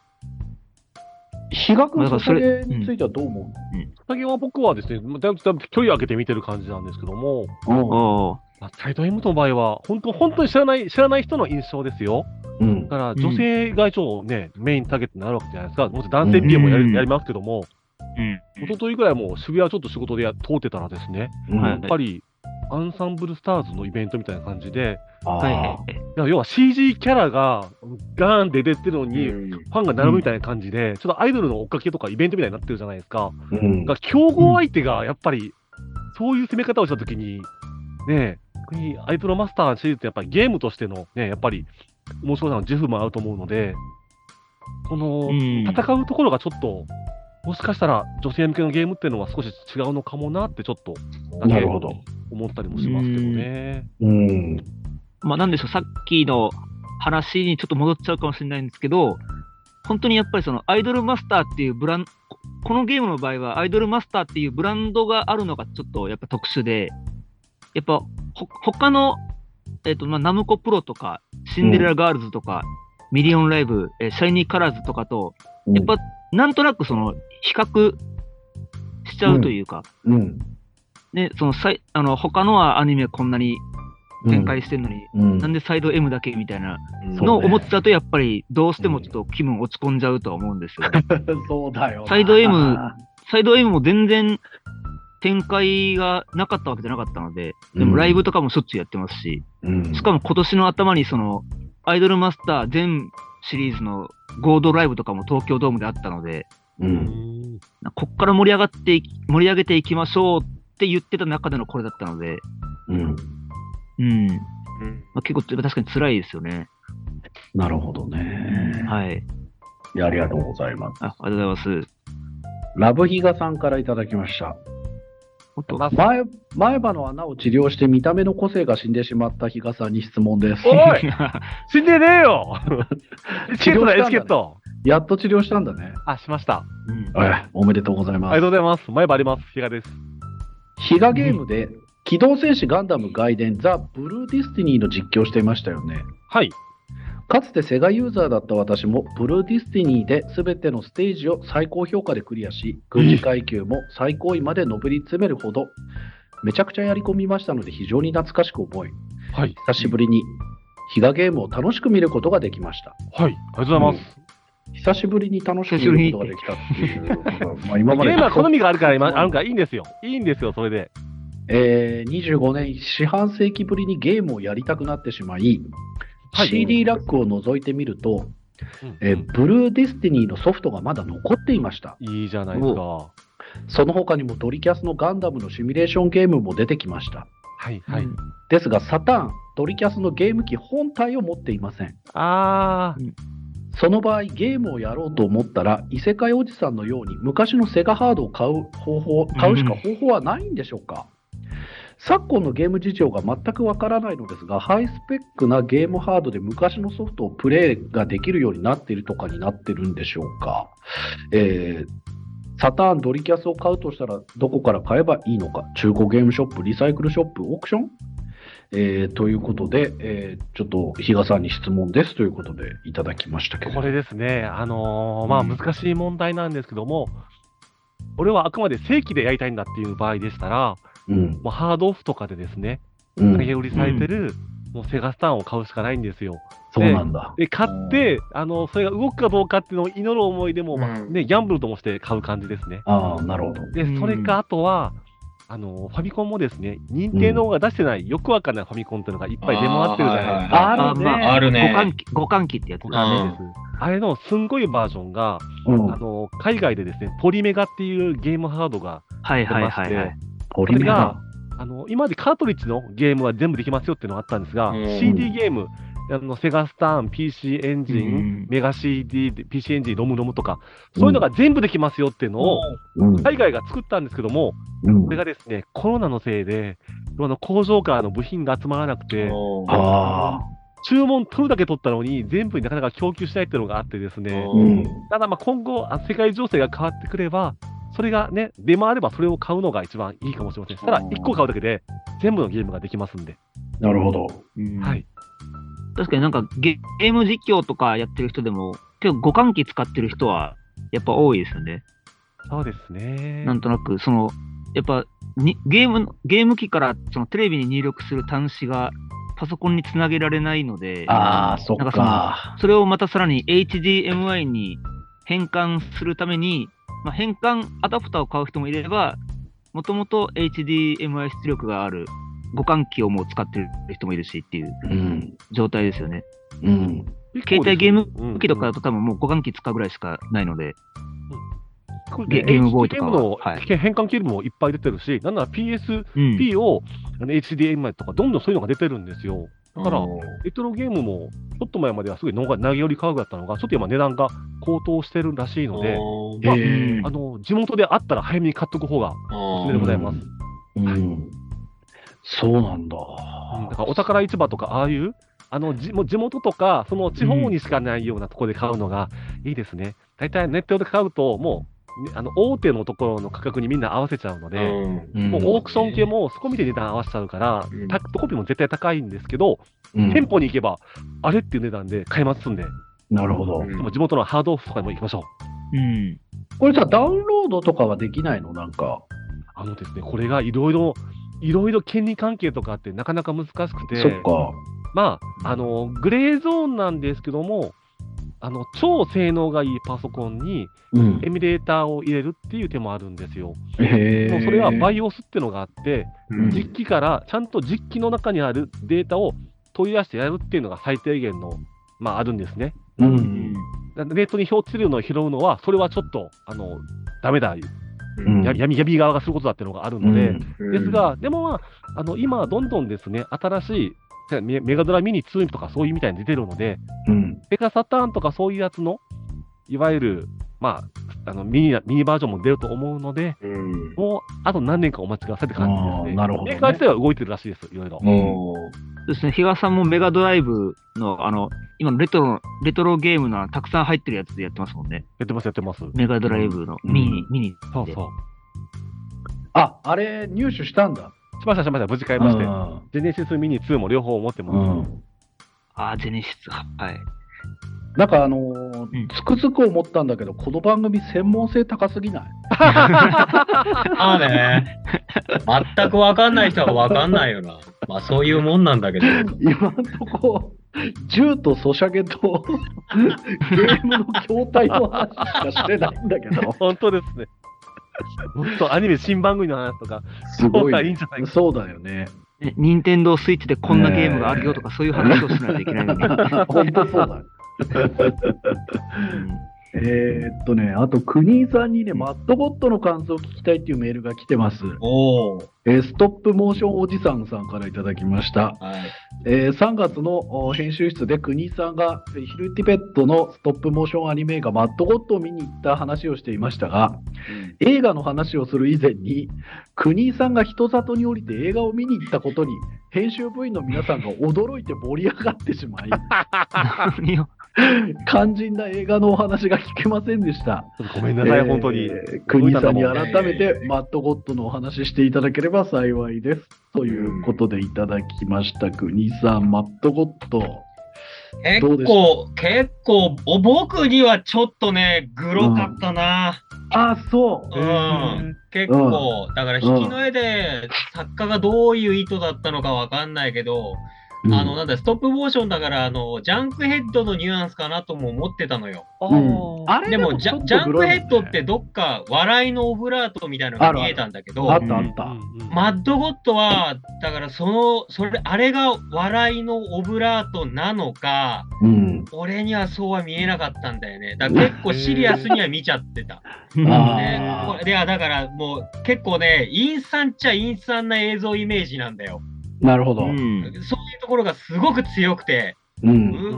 比嘉君、 まあだからそそれれについてはどう思最近は僕はですね、まあだいぶだいぶ距離を空けて見てる感じなんですけども、 ううん。 あまあサイド M の場合は、本当、本当に知らない、知らない人の印象ですよ。 うんだから女性が一応ね、メインターゲットになるわけじゃないですか。もちろん男性 ピーエム もやり,、 うんやりますけども、 うん、 一昨日ぐらいもう渋谷ちょっと仕事でや通ってたらですね、 うんはいやっぱりアンサンブルスターズのイベントみたいな感じで、 あはいはいあはい。 いや要は シージー キャラがガーンって出てるのに、 うんファンが並ぶみたいな感じで、ちょっとアイドルの追っかけとかイベントみたいになってるじゃないですか。 うんだから競合相手がやっぱり、そういう攻め方をしたときに、ねえ、逆にアイドルマスターシリーズってやっぱりゲームとしてのね、やっぱり面白さの自負もあると思うので、このうん戦うところがちょっと、もしかしたら女性向けのゲームっていうのは少し違うのかもなってちょっとだけなるほど。 思ったりもしますけどね。 うん。 まあなんでしょう、さっきの話にちょっと戻っちゃうかもしれないんですけど、本当にやっぱりそのアイドルマスターっていうブランド、このゲームの場合はアイドルマスターっていうブランドがあるのがちょっとやっぱ特殊で、やっぱほ他の、えっとまあナムコプロとか、シンデレラガールズとか、ミリオンライブ、えーシャイニーカラーズとかと、やっぱなんとなくその比較しちゃうというか、 うん。 ね、そのさいあの他のはアニメこんなに展開してるのに、 うん。 なんでサイド M だけみたいなそうねのを思っちゃうと、やっぱりどうしてもちょっと気分落ち込んじゃうとは思うんですよね。 そうだよな。 サイド M サイド M も全然展開がなかったわけじゃなかったので、でもライブとかもしょっちゅうやってますし、 うん。 しかも今年の頭にそのアイドルマスター全シリーズのゴールドライブとかも東京ドームであったので、 う。 うんんこっから盛り上がっていき、盛り上げていきましょうって言ってた中でのこれだったので、 うん。 うん。まあ、結構確かに辛いですよね。 なるほどね。 はい。 いやありがとうございます。 あありがとうございます。 ラブヒガさんからいただきました。 本当まあ前前歯の穴を治療して見た目の個性が死んでしまった比嘉さんに質問です。 おい死んでねえよエチケットだ、エチケット。 やっと治療したんだね。 あ、しました。 うんえおめでとうございあます。 りがとうございます。前歯あります。比嘉です。 ヒガゲームで、機動戦士ガンダム外伝ザ・ブルーディスティニーの実況をしていましたよね。 はい。 かつてセガユーザーだった私も、ブルーディスティニーで全てのステージを最高評価でクリアし、軍事階級も最高位まで上り詰めるほど、めちゃくちゃやり込みましたので非常に懐かしく思い、 はい。 久しぶりにヒガゲームを楽しく見ることができました。 はい。ありがとうございます。 久しぶりに楽しく見ることができたっていうことが、まあ今までゲームは好みがあるから、今、あるからいいんですよ。いいんですよ、それで。 えーにじゅうごねん、四半世紀ぶりにゲームをやりたくなってしまい、 はいシーディー ラックを覗いてみると、 うんえーブルーディスティニーのソフトがまだ残っていました。 いいじゃないですか。はその他にもドリキャスのガンダムのシミュレーションゲームも出てきました。 い、はい。 うんですが、サターン、ドリキャスのゲーム機本体を持っていません。 あー、 その場合、ゲームをやろうと思ったら、異世界おじさんのように昔のセガハードを買う方法、買うしか方法はないんでしょうか。昨今のゲーム事情が全くわからないのですが、ハイスペックなゲームハードで昔のソフトをプレイができるようになっているとかになってるんでしょうか。えーサターンドリキャスを買うとしたらどこから買えばいいのか、中古ゲームショップ、リサイクルショップ、オークション、えー、ということで、えー、ちょっと比嘉さんに質問ですということでいただきましたけど。 これですね、あのー、まあ難しい問題なんですけども、俺はあくまで正規でやりたいんだっていう場合でしたら、うん、もうハードオフとかでですね、投げ売りされてる、うん、もうセガスターンを買うしかないんですよ。 そうなんだ。 で、買って、あの、それが動くかどうかっていうのを祈る思いでも、うん、まあね、ギャンブルともして買う感じですね。 ああ、なるほど。 で、それか、あとは、あの、ファミコンもですね、任天堂が出してない、うん、よくわかんないファミコンっていうのがいっぱい出回ってるじゃないですか。 あるね。あるね。互換機、互換機ってやつですね。 あれのすんごいバージョンが、うん、あの、海外でですね、ポリメガっていうゲームハードが出まして、 ポリメガあの、今までカートリッジのゲームは全部できますよっていうのがあったんですが、うん、シーディー ゲーム、あのセガスターン、ピーシー エンジン、うん、メガ シーディー、ピーシー エンジン、ロムロムとか、そういうのが全部できますよっていうのを、海外が作ったんですけども、うん、これがですね、コロナのせいで、あの工場からの部品が集まらなくて、あ注文取るだけ取ったのに、全部になかなか供給しないっていうのがあってですね、うん、ただまあ今後、世界情勢が変わってくれば、それがね、出回ればそれを買うのが一番いいかもしれません。ただ、いっこ買うだけで全部のゲームができますんで。 なるほど。 うん、はい。確かになんかゲ、ゲーム実況とかやってる人でも、結構互換機使ってる人はやっぱ多いですよね。 そうですね。 なんとなく、その、やっぱにゲーム、ゲーム機からそのテレビに入力する端子がパソコンにつなげられないので、 ああ、そっか。 なんかその、それをまたさらに エイチディーエムアイ に変換するために、まあ、変換アダプターを買う人もいれば、もともと エイチディーエムアイ 出力がある互換機をもう使ってる人もいるしっていう状態ですよね。うん、携帯ゲーム機とかだと多分もう互換機使うぐらいしかないので、 うん、ゲ, ゲームボーイとかは、の変換機もいっぱい出てるし、なんなら ピーエスピー を、うん、エイチディーエムアイ とかどんどんそういうのが出てるんですよ。だから、レトロゲームもちょっと前まではすごい投げ売り価格だったのが、ちょっと今値段が高騰してるらしいので、まあえー、あの地元であったら早めに買っとく方がおすすめでございます。 うんはい、そうなんだ。 うん、だからお宝市場とか、ああいうあの地元とか、その地方にしかないようなところで買うのがいいですね。大体ネットで買うと、もうあの大手のところの価格にみんな合わせちゃうので、うん、もうオークション系もそこ見て値段合わせちゃうから、うん、タコピーも絶対高いんですけど、うん、店舗に行けば、あれっていう値段で買えますんで。 なるほど。 でも地元のハードオフとかにも行きましょう。 うん。これさ、ダウンロードとかはできないのなんか。 あのですね、これがいろいろ、いろいろ権利関係とかってなかなか難しくて。 そっか。 まあ、あの、グレーゾーンなんですけども、あの、超性能がいいパソコンに、エミュレーターを入れるっていう手もあるんですよ。うん、もうそれは バイオス っていうのがあって、うん、実機からちゃんと実機の中にあるデータを取り出してやるっていうのが最低限の、まあ、あるんですね。うん、ネットに表示するのを拾うのは、それはちょっと、あの、ダメだ、うん、闇、闇側がすることだっていうのがあるので、うん、ですが、でもまあ、あの、今はどんどんですね、新しい、メガドラミニツーとかそういうみたいに出てるので、うん、セガサターンとかそういうやつの、いわゆる、まあ、あのミニ、ミニバージョンも出ると思うので、うん、もう、あと何年かお待ちくださいって感じですね。 なるほど、ね。 メーカー自体は動いてるらしいです、いろいろ。 そうですね、比嘉さんもメガドライブの、あの、今のレトロ、レトロゲームのたくさん入ってるやつでやってますもんね。 やってます、やってます。 メガドライブのミニ、うん、ミニ。 そうそう。 あ、あれ、入手したんだ。 しました、しました。無事買いまして。ジェネシスミニツーも両方持ってます。うん、 ああ、ジェネシス、はい。 なんかあのーうん、つくづく思ったんだけど、この番組専門性高すぎない？ ああね。全く分かんない人は分かんないよな。まあそういうもんなんだけど。 今んとこ、銃とソシャゲとゲームの筐体の話しかしてないんだけど。 本当ですね。もっとアニメ新番組の話とか、 すごい、ね、いいんじゃないか。そうだよね。 任天堂スイッチでこんなゲームがあるよとか、そういう話をしないといけないのに。 本当そうだ。えーっとね、あと、国井さんにね、マッドボットの感想を聞きたいっていうメールが来てます。おえー、ストップモーションおじさんさんからいただきました。はい、えー、さんがつの編集室で国井さんがヒルティペットのストップモーションアニメ映画マッドボットを見に行った話をしていましたが、うん、映画の話をする以前に、国井さんが人里に降りて映画を見に行ったことに、編集部員の皆さんが驚いて盛り上がってしまい、 肝心な映画のお話が聞けませんでした。 ちょっとごめんなさい、 えー本当に。 国さんに改めてマットゴッドのお話ししていただければ幸いです。ということでいただきました。国さん、マットゴッド。 結構、結構、お僕にはちょっとね、グロかったな。 うん、あ、そう。 うん。結構、だから引きの絵で作家がどういう意図だったのかわかんないけど、うん、あの、なんだ、ストップモーションだから、あの、ジャンクヘッドのニュアンスかなとも思ってたのよ。 うん、あれでもジャ、ジャンクヘッドってどっか笑いのオブラートみたいなのが見えたんだけど、 あったあった。 マッドゴッドは、だからその、それ、あれが笑いのオブラートなのか、うん、俺にはそうは見えなかったんだよね。だから結構シリアスには見ちゃってた。ね、で、だからもう結構ね、陰惨っちゃ陰惨な映像イメージなんだよ。 なるほど、うん。 そういうところがすごく強くて、うん、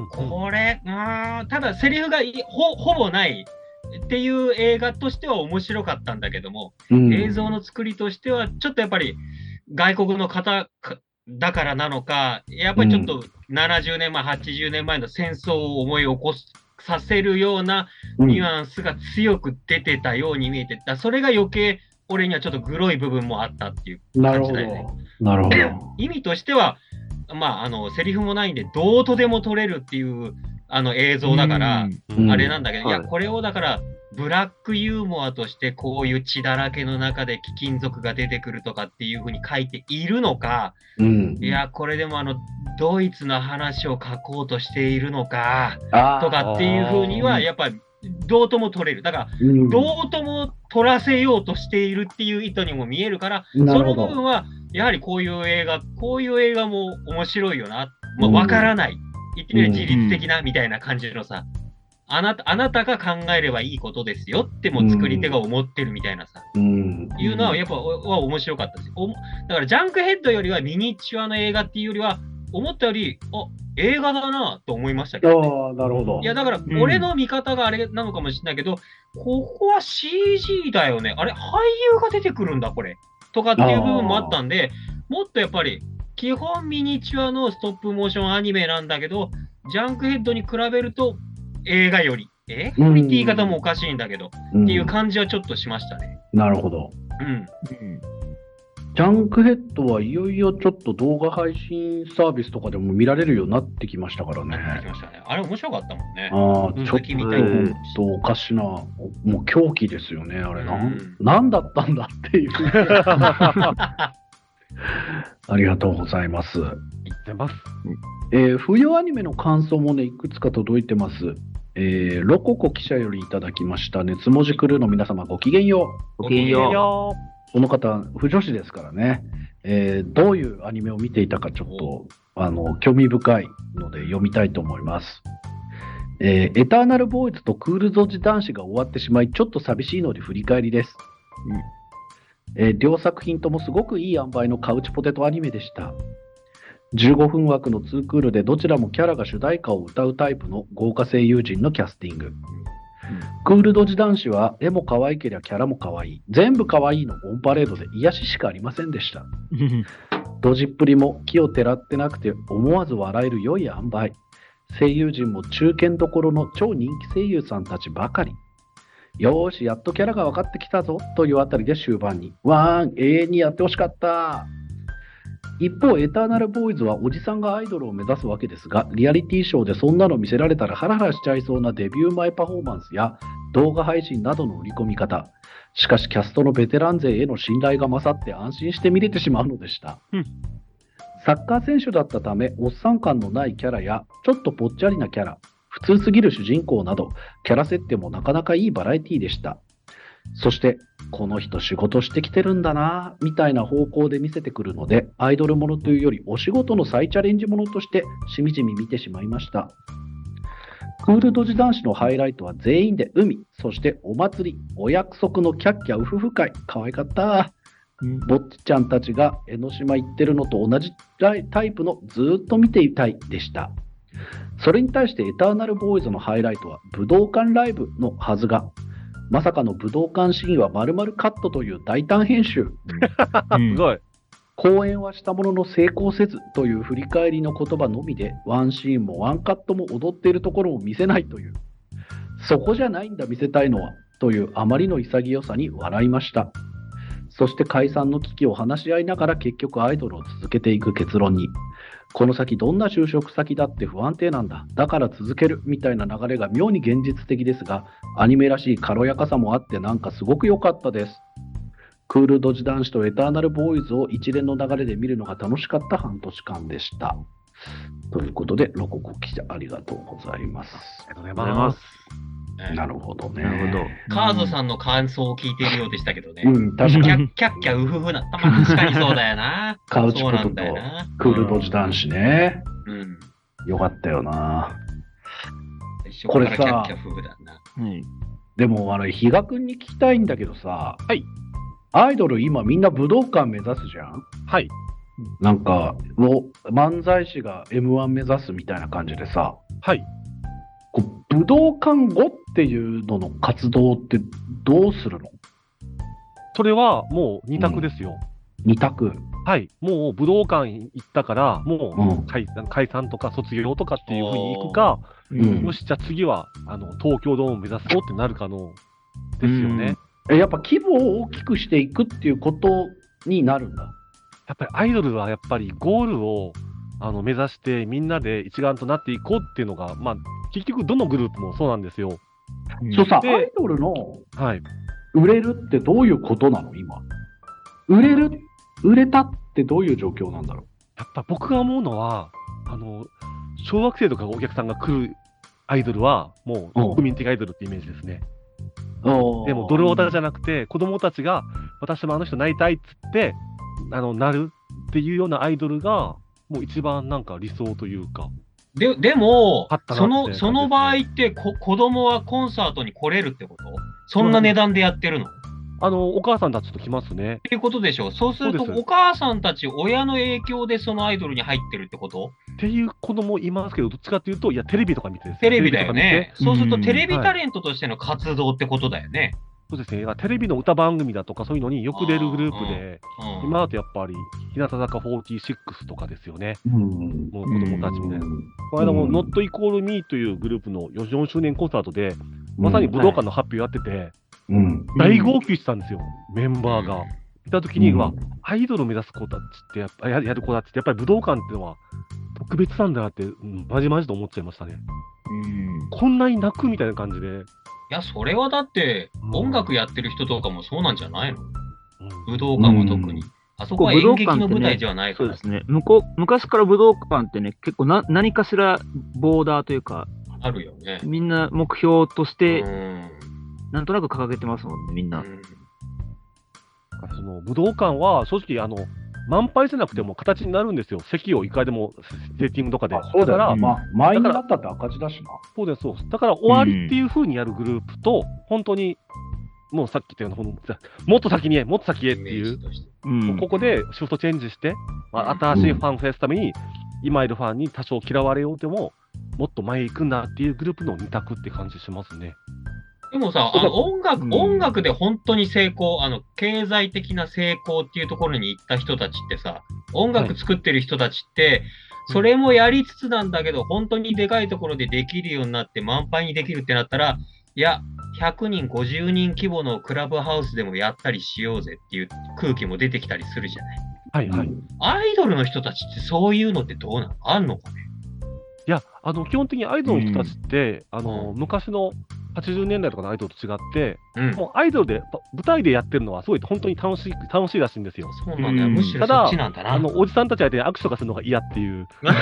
これ、うん、ただセリフが ほ, ほぼないっていう映画としては面白かったんだけども、うん、映像の作りとしてはちょっとやっぱり外国の方だからなのか、やっぱりちょっとななじゅうねんまえ、はちじゅうねんまえの戦争を思い起こさせるようなニュアンスが強く出てたように見えてた。それが余計俺にはちょっとグロい部分もあったっていう感じだよね。 なるほど。 意味としては、まあ、あの、セリフもないんで、どうとでも撮れるっていう、あの、映像だから、あれなんだけど、いや、これをだから、ブラックユーモアとして、こういう血だらけの中で貴金属が出てくるとかっていうふうに書いているのか、うん、いや、これでもあの、ドイツの話を書こうとしているのか、とかっていうふうには、やっぱり、どうとも取れる。だから、うん、どうとも取らせようとしているっていう意図にも見えるから、その部分は、やはりこういう映画、こういう映画も面白いよな。まあ、わからない。言ってみれば自律的なみたいな感じのさ、あなた、あなたが考えればいいことですよっても作り手が思ってるみたいなさ、うん、いうのはやっぱは面白かったです。だからジャンクヘッドよりはミニチュアの映画っていうよりは、思ったより、あ、映画だなと思いましたけど、ね。 ああ、なるほど。 いや、だから、俺の見方があれなのかもしれないけど、うん、ここは シージー だよね。あれ、俳優が出てくるんだ、これ。とかっていう部分もあったんで、もっとやっぱり、基本ミニチュアのストップモーションアニメなんだけど、ジャンクヘッドに比べると、映画より、映画よりって言い方もおかしいんだけど、うん、っていう感じはちょっとしましたね。 なるほど。 うん。うんジャンクヘッドはいよいよちょっと動画配信サービスとかでも見られるようになってきましたからね。 なってきましたね。あれ面白かったもんね。 ああ、ちょっと本当おかしな、もう狂気ですよね、あれな。うん、なんだったんだっていう。ありがとうございます。 言ってます。 えー、冬アニメの感想もね、いくつか届いてます。えー、ロココ記者よりいただきました。熱文字クルーの皆様、ごきげんよう。ごきげんよう。 この方、不女子ですからね、えー、どういうアニメを見ていたかちょっとあの興味深いので読みたいと思います。えー、エターナルボーイズとクールゾジ男子が終わってしまいちょっと寂しいので振り返りです。うんえー、両作品ともすごくいい塩梅のカウチポテトアニメでした。じゅうごふん枠のツークールでどちらもキャラが主題歌を歌うタイプの豪華声優陣のキャスティング。クールドジ男子は絵も可愛ければキャラも可愛い。全部可愛いのオンパレードで癒ししかありませんでした。ドジっぷりも気をてらってなくて思わず笑える良い塩梅。声優陣も中堅どころの超人気声優さんたちばかり。よーし、やっとキャラが分かってきたぞというあたりで終盤に。わーん、永遠にやってほしかった。一方、エターナルボーイズはおじさんがアイドルを目指すわけですが、リアリティショーでそんなの見せられたらハラハラしちゃいそうなデビュー前パフォーマンスや動画配信などの売り込み方。しかしキャストのベテラン勢への信頼が勝って安心して見れてしまうのでした。うん、サッカー選手だったため、おっさん感のないキャラやちょっとぽっちゃりなキャラ、普通すぎる主人公など、キャラ設定もなかなかいいバラエティでした。そして、この人仕事してきてるんだなみたいな方向で見せてくるので、アイドルものというよりお仕事の再チャレンジものとしてしみじみ見てしまいました。クールドジ男子のハイライトは全員で海、そしてお祭り、お約束のキャッキャウフフ会、可愛かった。ぼっちちゃんたちが江ノ島行ってるのと同じタイプのずーっと見ていたいでした。それに対してエターナルボーイズのハイライトは武道館ライブのはずが、まさかの武道館シーンは丸々カットという大胆編集。 すごい。 公演はしたものの成功せずという振り返りの言葉のみで、ワンシーンもワンカットも踊っているところを見せないという、そこじゃないんだ見せたいのはというあまりの潔さに笑いました。そして解散の危機を話し合いながら結局アイドルを続けていく結論に、この先どんな就職先だって不安定なんだ、だから続けるみたいな流れが妙に現実的ですが、アニメらしい軽やかさもあってなんかすごく良かったです。クールドジ男子とエターナルボーイズを一連の流れで見るのが楽しかった半年間でした。ということで、ロココ記者ありがとうございます。 ありがとうございます。 なるほどね。 なるほど。 カーゾさんの感想を聞いているようでしたけどね。 うん、確かに。 キャッキャッキャウフフな。まあ、確かにそうだよな。 カウチポテトとそうなんだよな。 クールドジ男子ね。 うん。 よかったよな。 最初からキャッキャウフフだな。 うん。 でも、あの、比嘉君に聞きたいんだけどさ、 はい。 アイドル今みんな武道館目指すじゃん。 はい。 なんか、もう漫才師が エムワン 目指すみたいな感じでさ、 はい。 こう武道館後っていうのの活動ってどうするの？ それはもう二択ですよ。 二択。 はい。もう武道館行ったから、もうんう解散、解散とか卒業とかっていうふうに行くか、 うんよし、じゃあ次はあの東京ドーム目指そうってなるかのですよね。 えやっぱ規模を大きくしていくっていうことになるんだ。 やっぱりアイドルはやっぱりゴールをあの目指してみんなで一丸となっていこうっていうのが、まあ、結局どのグループもそうなんですよ。 そうさ、アでイドルのはい。 売れるってどういうことなの今。売れる、売れたってどういう状況なんだろやっぱ僕が思うのは、あの、小学生とかお客さんが来るアイドルは、もう国民的アイドルってイメージですね。 う。 でも、ドルオタじゃなくて、子供たちが、私もあの人なりたいっつって、あの、なるっていうようなアイドルが、もう一番なんか理想というか。 ででもあったなってその、 感じですねその場合ってこ、子供はコンサートに来れるってこと？そんな値段でやってるの？っあの、お母さんたちと来ますね。 ていうことでしょ。そうすると、 そうですお母さんたち、親の影響でそのアイドルに入ってるってこと？ っていう子供いますけど、どっちかっていうと、いや、テレビとか見てですテレビだよね。そうすると、 うんテレビタレントとしての活動ってことだよね。 そうですね。テレビの歌番組だとかそういうのによく出るグループで、 うん、 今だとやっぱり日向坂フォーティーシックスとかですよね。 うん。 もう子供たちみたいな。この間も Not Equal Me というグループのよんしゅうねんコンサートで、まさに武道館の発表やってて、 うん。 大号泣してたんですよ、メンバーが。見たときには、 うんアイドルを目指す子たちってやっぱや、やる子たちって、やっぱり武道館っていうのは特別なんだなって、うんまじまじと思っちゃいましたね。 うん。 こんなに泣くみたいな感じで。 いや、それはだってう、ん音楽やってる人とかもそうなんじゃないの？ うん武道館は特に。あそこは演劇の舞台ではないから。 そうですね。向こう、昔から武道館ってね、結構な何かしらボーダーというか、 あるよね。 みんな目標としうて、 んなんとなく掲げてますもんね、みんな。 うんその武道館は正直あの満杯じゃなくても形になるんですよ。席をいくらでもセッティングとかで。 あそうだよから、 ね。まあ、満員になったって赤字だしな。 そうです、そうです。だから終わりっていう風にやるグループと、本当にもうさっき言ったような、ほんもっと先にへ、もっと先へってイメいう、 ージとしてうん。 ここでシフトチェンジして、まあ、 うん新しいファン増やすために、今いるファンに多少嫌われようでも、もっと前へ行くんだっていうグループの二択って感じしますね。 でもさ、あの音楽、 うん音楽で本当に成功、あの経済的な成功っていうところに行った人たちってさ、音楽作ってる人たちって、それもやりつつなんだけど、本当にでかいところでできるようになって満杯にできるってなったら、いや、ひゃくにん、ごじゅうにん規模のクラブハウスでもやったりしようぜっていう空気も出てきたりするじゃない。 はいはい。いアイドルの人たちってそういうのってどうなの？あんのかね？ や、あの基本的にアイドルの人たちって、あのうん昔のはちじゅうねんだいとかのアイドルと違って、 うん。 もうアイドルで舞台でやってるのはすごい本当に楽しい楽しいらしいんですよ。 そうなんだよ。 うんむしろそっちなんだな。 あのおじさんたち相手に握手とかするのが嫌っていう、それそ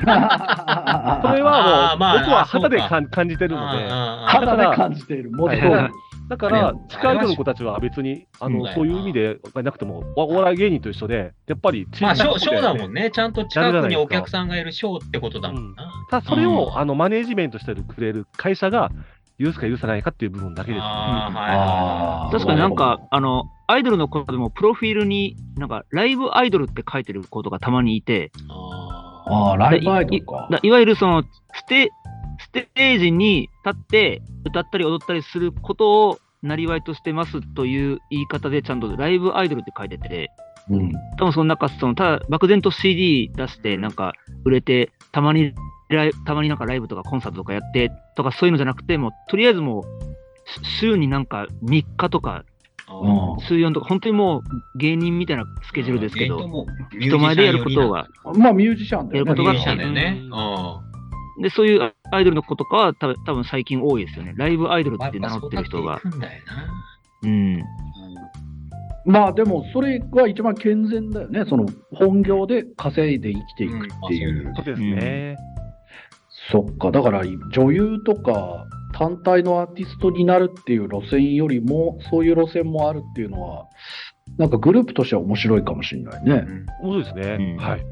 はもう、 あーまあ僕はあそうか肌で感感じてるので、 あ肌で感じている。文字通り。 はいだからね、 地下アイドルの子たちは別に、あの、 そうだよなそういう意味でなくても、おお笑い芸人と一緒で、やっぱりチまあ、ショー、 ームショーだもんね。 ね。ちゃんと近くにお客さんがいるショーってことだもんな。 ただそれうんを、あの、マネージメントしてくれる会社が、許すか許さないかっていう部分だけです。 ああ、 うんはいはいはい。 確かになんか、あの、アイドルの子でもプロフィールに、なんか、ライブアイドルって書いてる子とかたまにいて、 あああ、ライブアイドルか。 だいわゆるその、ステ、ステージに立って歌ったり踊ったりすることをなりわいとしてますという言い方でちゃんとライブアイドルって書いてて、 うん。 多分その中、その、ただ、漠然と シーディー 出して、なんか、売れて、たまにライ、たまになんかライブとかコンサートとかやってとかそういうのじゃなくて、もう、とりあえずもう、週になんかみっかとか、 うん週よんとか、本当にもう芸人みたいなスケジュールですけど、人前人でやることが、 まあミュージシャンだよね。 やることがミュージシャンだよね。 うんで、そういうアイドルの子とかは多分多分最近多いですよね。ライブアイドルって名乗ってる人が。うん。 まあでもそれが一番健全だよね。その本業で稼いで生きていくっていう。 そうですね。 そっか。だから女優とか単体のアーティストになるっていう路線よりも、そういう路線もあるっていうのは、なんかグループとしては面白いかもしれないね。 そうですね。 うんはい。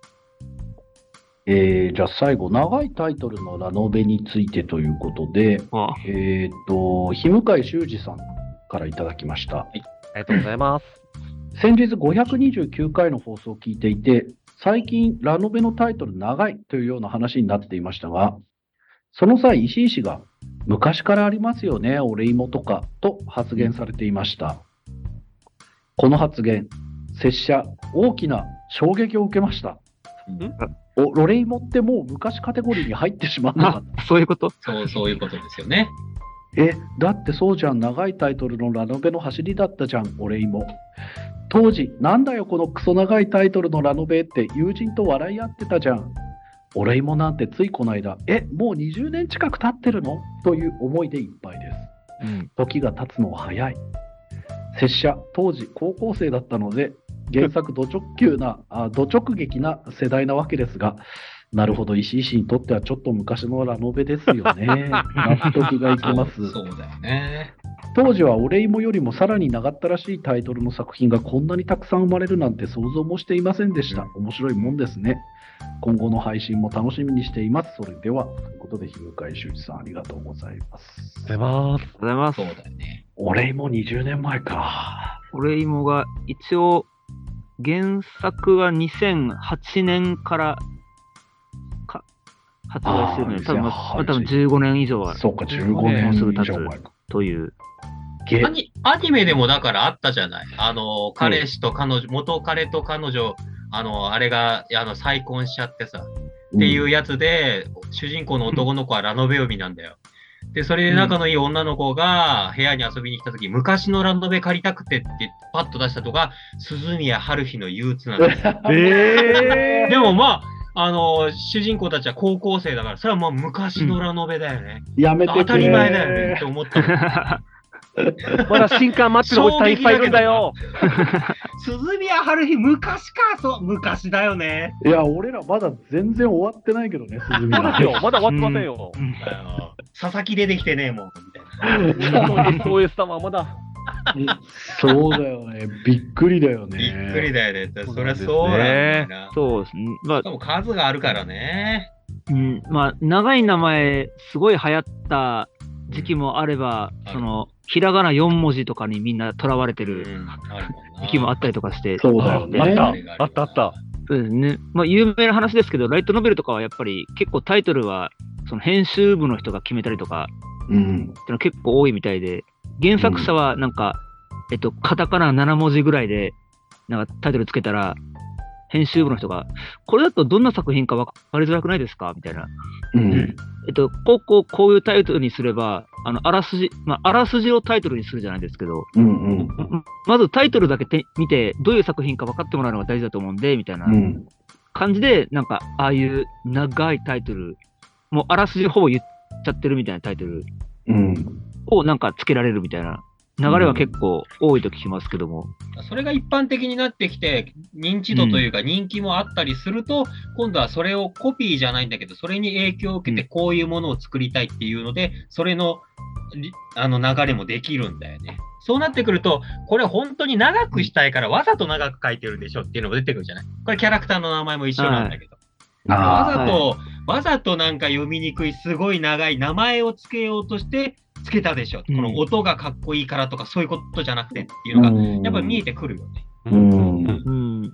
えー、じゃあ最後、長いタイトルのラノベについてということで、 あえっと、日向井修二さんからいただきました。 ありがとうございます。 先日ごひゃくにじゅうきゅうかいの放送を聞いていて、最近ラノベのタイトル長いというような話になっていましたが、その際、石井氏が昔からありますよね、俺芋とかと発言されていました。この発言、拙者、大きな衝撃を受けました。おロレイモってもう昔カテゴリーに入ってしまうのか。 そういうことそう、そういうことですよね。 え、だってそうじゃん、長いタイトルのラノベの走りだったじゃん、俺芋。当時、なんだよこのクソ長いタイトルのラノベって友人と笑い合ってたじゃん。俺芋なんてついこの間、え、もうにじゅうねん近く経ってるのという思いでいっぱいです。 うん。 時が経つのは早い。拙者、当時高校生だったので、原作ド直球な、あド直撃な世代なわけですが、なるほど、石井氏にとってはちょっと昔のラノベですよね。納得がいきます。 そうそうだよね。 当時は俺芋よりもさらに長ったらしいタイトルの作品がこんなにたくさん生まれるなんて想像もしていませんでした。面白いもんですね。今後の配信も楽しみにしています。それでは、ということで、日向井修一さんありがとうございます。 ありがとうございます。 ありがとうございます。 そうだよね。 俺芋にじゅうねんまえか。 俺芋が一応、原作はにせんはちねんからか発売してるので、多分、まあ、多分じゅうごねん以上はそうか、じゅうごねん以上前か。 という。 ゲアニアニメでもだからあったじゃない。あの、彼氏と彼女、元彼と彼女、あの、あれが、あの、再婚しちゃってさ、っていうやつで、主人公の男の子はラノベ読みなんだよ。で、それで仲のいい女の子が部屋に遊びに来たとき、昔のラノベ借りたくてってパッと出したのが、鈴宮春日の憂鬱なんだよ。 えー、 でもまあ、あの、主人公たちは高校生だから、それはまあ昔のラノベだよね。 やめてくれ。 当たり前だよねって思ったもん。 まだ新刊待ってるおじさんいっぱいいるんだよ。 鈴宮春日、昔か、そう、昔だよね。 いや、俺らまだ全然終わってないけどね、鈴宮まだですよ、まだ終わってませんよ。 うんあの佐々木出てきてねえもん、みたいな。 本当に エスオーエス 様はまだ。 そうだよね。びっくりだよね。 びっくりだよね。そりゃそそううなんですねなんだよな。 そうですね。まあしかも数があるからね。 うん、まあ、長い名前、すごい流行った時期もあれば、 うんその、ひらがなよん文字とかにみんな囚われてるうん、あるもんな。 時期もあったりとかして、 そうだよね。 あったあるあったあった。 そうですね。まあ、有名な話ですけど、ライトノベルとかはやっぱり結構タイトルは、その編集部の人が決めたりとか、 うん。 っていうの結構多いみたいで、原作者はなんか、えっと、カタカナなな文字ぐらいで、なんかタイトルつけたら、編集部の人が、これだとどんな作品か分かりづらくないですかみたいな。 うん。 えっと、こうこう、こういうタイトルにすれば、あの、あらすじ、まあ、あらすじをタイトルにするじゃないですけど、 うん。うん。 まずタイトルだけて見て、どういう作品か分かってもらうのが大事だと思うんで、みたいなうん。 感じで、なんか、ああいう長いタイトル、もうあらすじほぼ言っちゃってるみたいなタイトルうん。 をなんかつけられるみたいな流れは結構多いと聞きますけども。 それが一般的になってきて、認知度というか人気もあったりすると、今度はそれをコピーじゃないんだけど、それに影響を受けてこういうものを作りたいっていうので、それのりあの流れもできるんだよね。そうなってくると、これ本当に長くしたいからわざと長く書いてるでしょっていうのも出てくるじゃない。これキャラクターの名前も一緒なんだけど。わざと、わざとなんか読みにくい、すごい長い名前をつけようとしてつけたでしょ。 うんこの音がかっこいいからとかそういうことじゃなくてっていうのが、やっぱり見えてくるよね。 うん。 うん。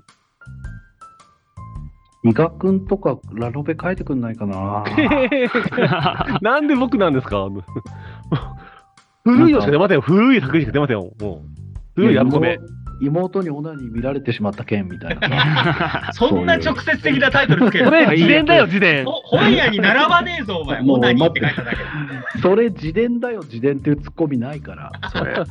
伊賀くんとかラノベ書いてくんないかな。 なんで僕なんですか古いのしか出ませんよ。古い作品しか出ませんよ。もう。古いラブコメ。 妹にオナニー見られてしまった件みたいな。 そんな直接的なタイトルつけるそれ自伝だよ、自伝。 ほ本屋に並ばねえぞ、お前。 もうオナニーって書いただけ。 それ自伝だよ、自伝っていうツッコミないから、それ。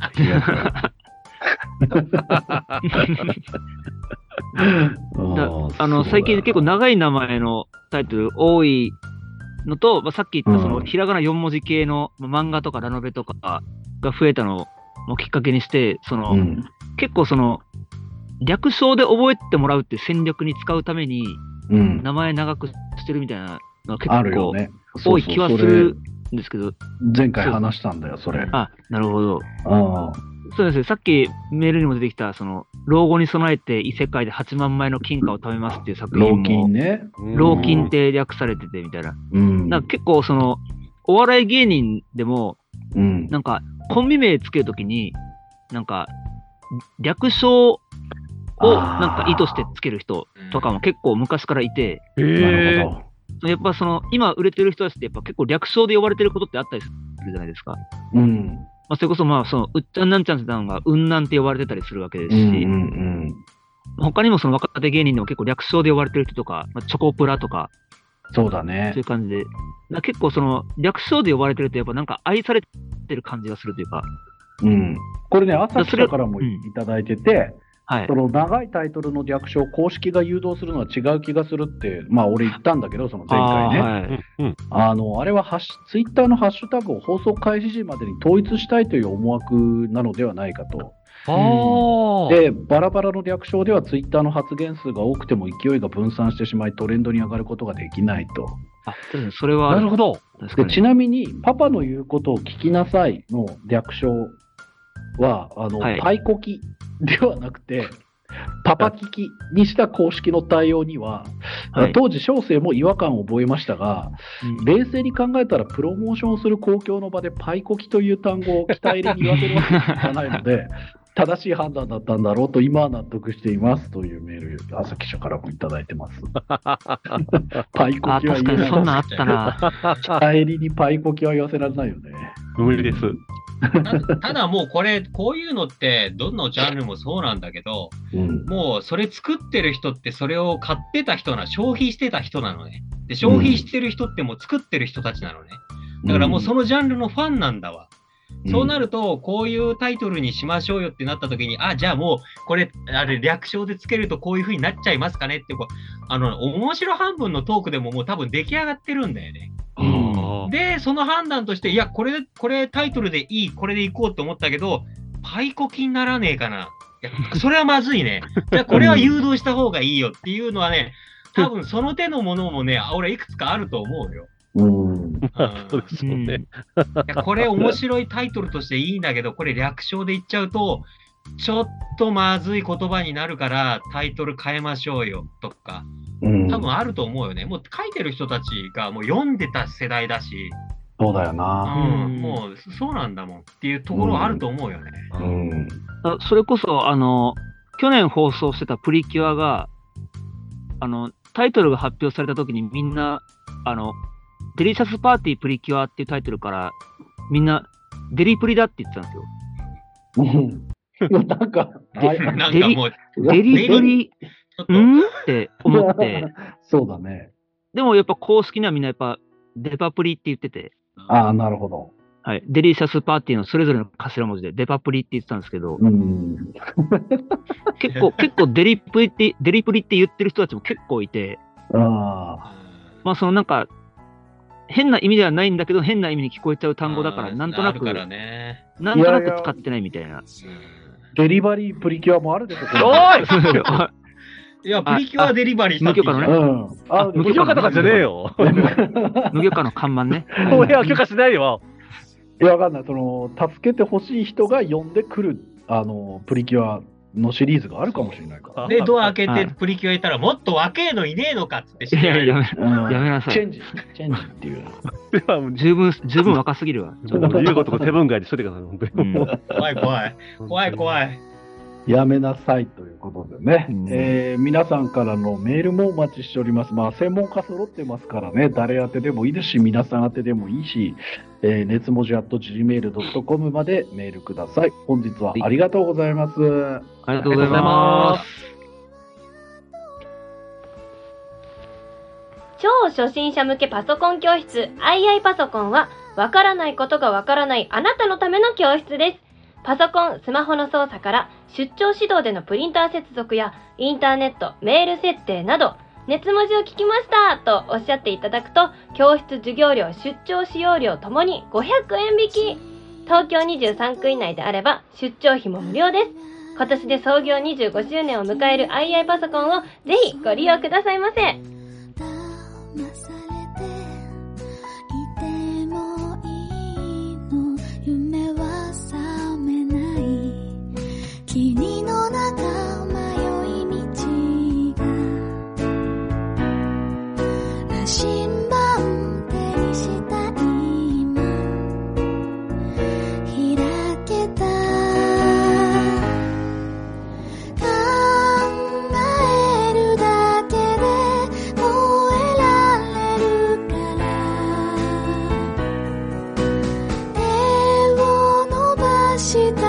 だあの最近結構長い名前のタイトル多いのと、まあ、さっき言ったそのひらがなよん文字系の漫画とかラノベとかが増えたのをきっかけにして、その、うん、結構その略称で覚えてもらうって戦略に使うために名前長くしてるみたいなのが結構多い気はするんですけど、 前回話したんだよ、それ。 あ、なるほど。 あそうですね、さっきメールにも出てきた、その老後に備えて異世界ではちまん枚の金貨を貯めますっていう作品も、 老金ね。 老金って略されててみたいな。うん、なんか結構その、お笑い芸人でも、うん、なんかコンビ名つけるときに、なんか略称をなんか意図してつける人とかも結構昔からいて、 なるほど。 やっぱその今売れてる人たちってやっぱ結構略称で呼ばれてることってあったりするじゃないですか。うん。まあ、それこそまあそのうっちゃんなんちゃんさんがうんなんて呼ばれてたりするわけですし、うんうんうん、他にもその若手芸人でも結構略称で呼ばれてる人とか、まあ、チョコプラとか、 そうだね。 そういう感じで、だ結構その略称で呼ばれてるとやっぱなんか愛されてる感じがするというか。 うん。これね、朝日からもいただいてて、はい、その長いタイトルの略称、公式が誘導するのは違う気がするって、まあ俺言ったんだけど、その前回ね。あ,、はいうん、あのあれはハッシュツイッターのハッシュタグを放送開始時までに統一したいという思惑なのではないかと。あで、バラバラの略称ではツイッターの発言数が多くても勢いが分散してしまい、トレンドに上がることができないと。 あ、それは。 なるほど。 でちなみに、パパの言うことを聞きなさいの略称は、あの、はい、パイコキではなくて、パパ聞きにした公式の対応には、はい、当時小生も違和感を覚えましたが、うん、冷静に考えたらプロモーションをする公共の場でパイコキという単語を期待入れに言わせるわけにはいかないので正しい判断だったんだろうと今は納得していますというメール朝記者からもいただいてますパイコキは言えない。 そんなんあったな。 期待入りにパイコキは言わせられないよね。 無理です。 た, ただもうこれこういうのってどのジャンルもそうなんだけど、うん、もうそれ作ってる人ってそれを買ってた人な消費してた人なのね。で消費してる人ってもう作ってる人たちなのね。だからもうそのジャンルのファンなんだわ。うん、そうなるとこういうタイトルにしましょうよってなった時に、あじゃあもうこれあれ略称でつけるとこういう風になっちゃいますかねってこうあの面白半分のトークでももう多分出来上がってるんだよね。うん、でその判断としていやこれこれタイトルでいいこれでいこうと思ったけどパイコキにならねえかな、いやそれはまずいね、いやこれは誘導した方がいいよっていうのはね、多分その手のものもね俺いくつかあると思うよ。うん、 そうですよね。 いやこれ面白いタイトルとしていいんだけどこれ略称で言っちゃうとちょっとまずい言葉になるからタイトル変えましょうよとか多分あると思うよね。もう書いてる人たちがもう読んでた世代だし、 そうだよな、 うん、もうそうなんだもんっていうところはあると思うよね。うんうん、それこそあの去年放送してたプリキュアがあのタイトルが発表された時にみんなあのデリシャスパーティープリキュアっていうタイトルからみんなデリプリだって言ってたんですよ。 なんかなんかもうデリプリんって思ってそうだね。 でもやっぱ公式にはみんなやっぱデパプリって言ってて、 ああなるほど。 はい、デリシャスパーティーのそれぞれの頭文字でデパプリって言ってたんですけど、うん結構結構デリプリってデリプリって言ってる人たちも結構いて、あまあそのなんか変な意味ではないんだけど変な意味に聞こえちゃう単語だからなんとなく、ね、なんとなく使ってないみたいな。いやいやデリバリープリキュアもあるでしょ。 おいいや、プリキュアデリバリー無許可のね。うん、 あ無許可とかじゃねえよ。 無許可の看板ね。 俺は許可しないよ。 いや、わかんない。その、助けてほしい人が呼んでくる、あの、プリキュアのシリーズがあるかもしれないから。 で、ドア開けてプリキュアいたら、もっと若えのいねえのかっつって。いやいや、やめ、うん、やめなさい。 チェンジ、チェンジっていう。 十分、十分若すぎるわ。 言うことと手分外でしといてください、本当に。 うん、怖い怖い。怖い怖い。 やめなさいということでね、 うんえー皆さんからのメールもお待ちしております。まあ、専門家揃ってますからね、誰宛てでもいいですし、皆さん宛てでもいいし、えー、熱文字 アットジーメールドットコム までメールください。本日はありがとうございます。 ありがとうございます。 超初心者向けパソコン教室 アイアイ パソコンは、わからないことがわからないあなたのための教室です。パソコン、スマホの操作から出張指導でのプリンター接続やインターネット、メール設定など、熱文字を聞きましたとおっしゃっていただくと、教室授業料、出張使用料ともにごひゃくえん引き。東京にじゅうさんく以内であれば出張費も無料です。今年で創業にじゅうごしゅうねんを迎える アイアイ パソコンをぜひご利用くださいませ。 騙されていてもいいの、夢は覚めない、君の中迷い道が羅針盤手にした今開けた、考えるだけで燃えられるから手を伸ばした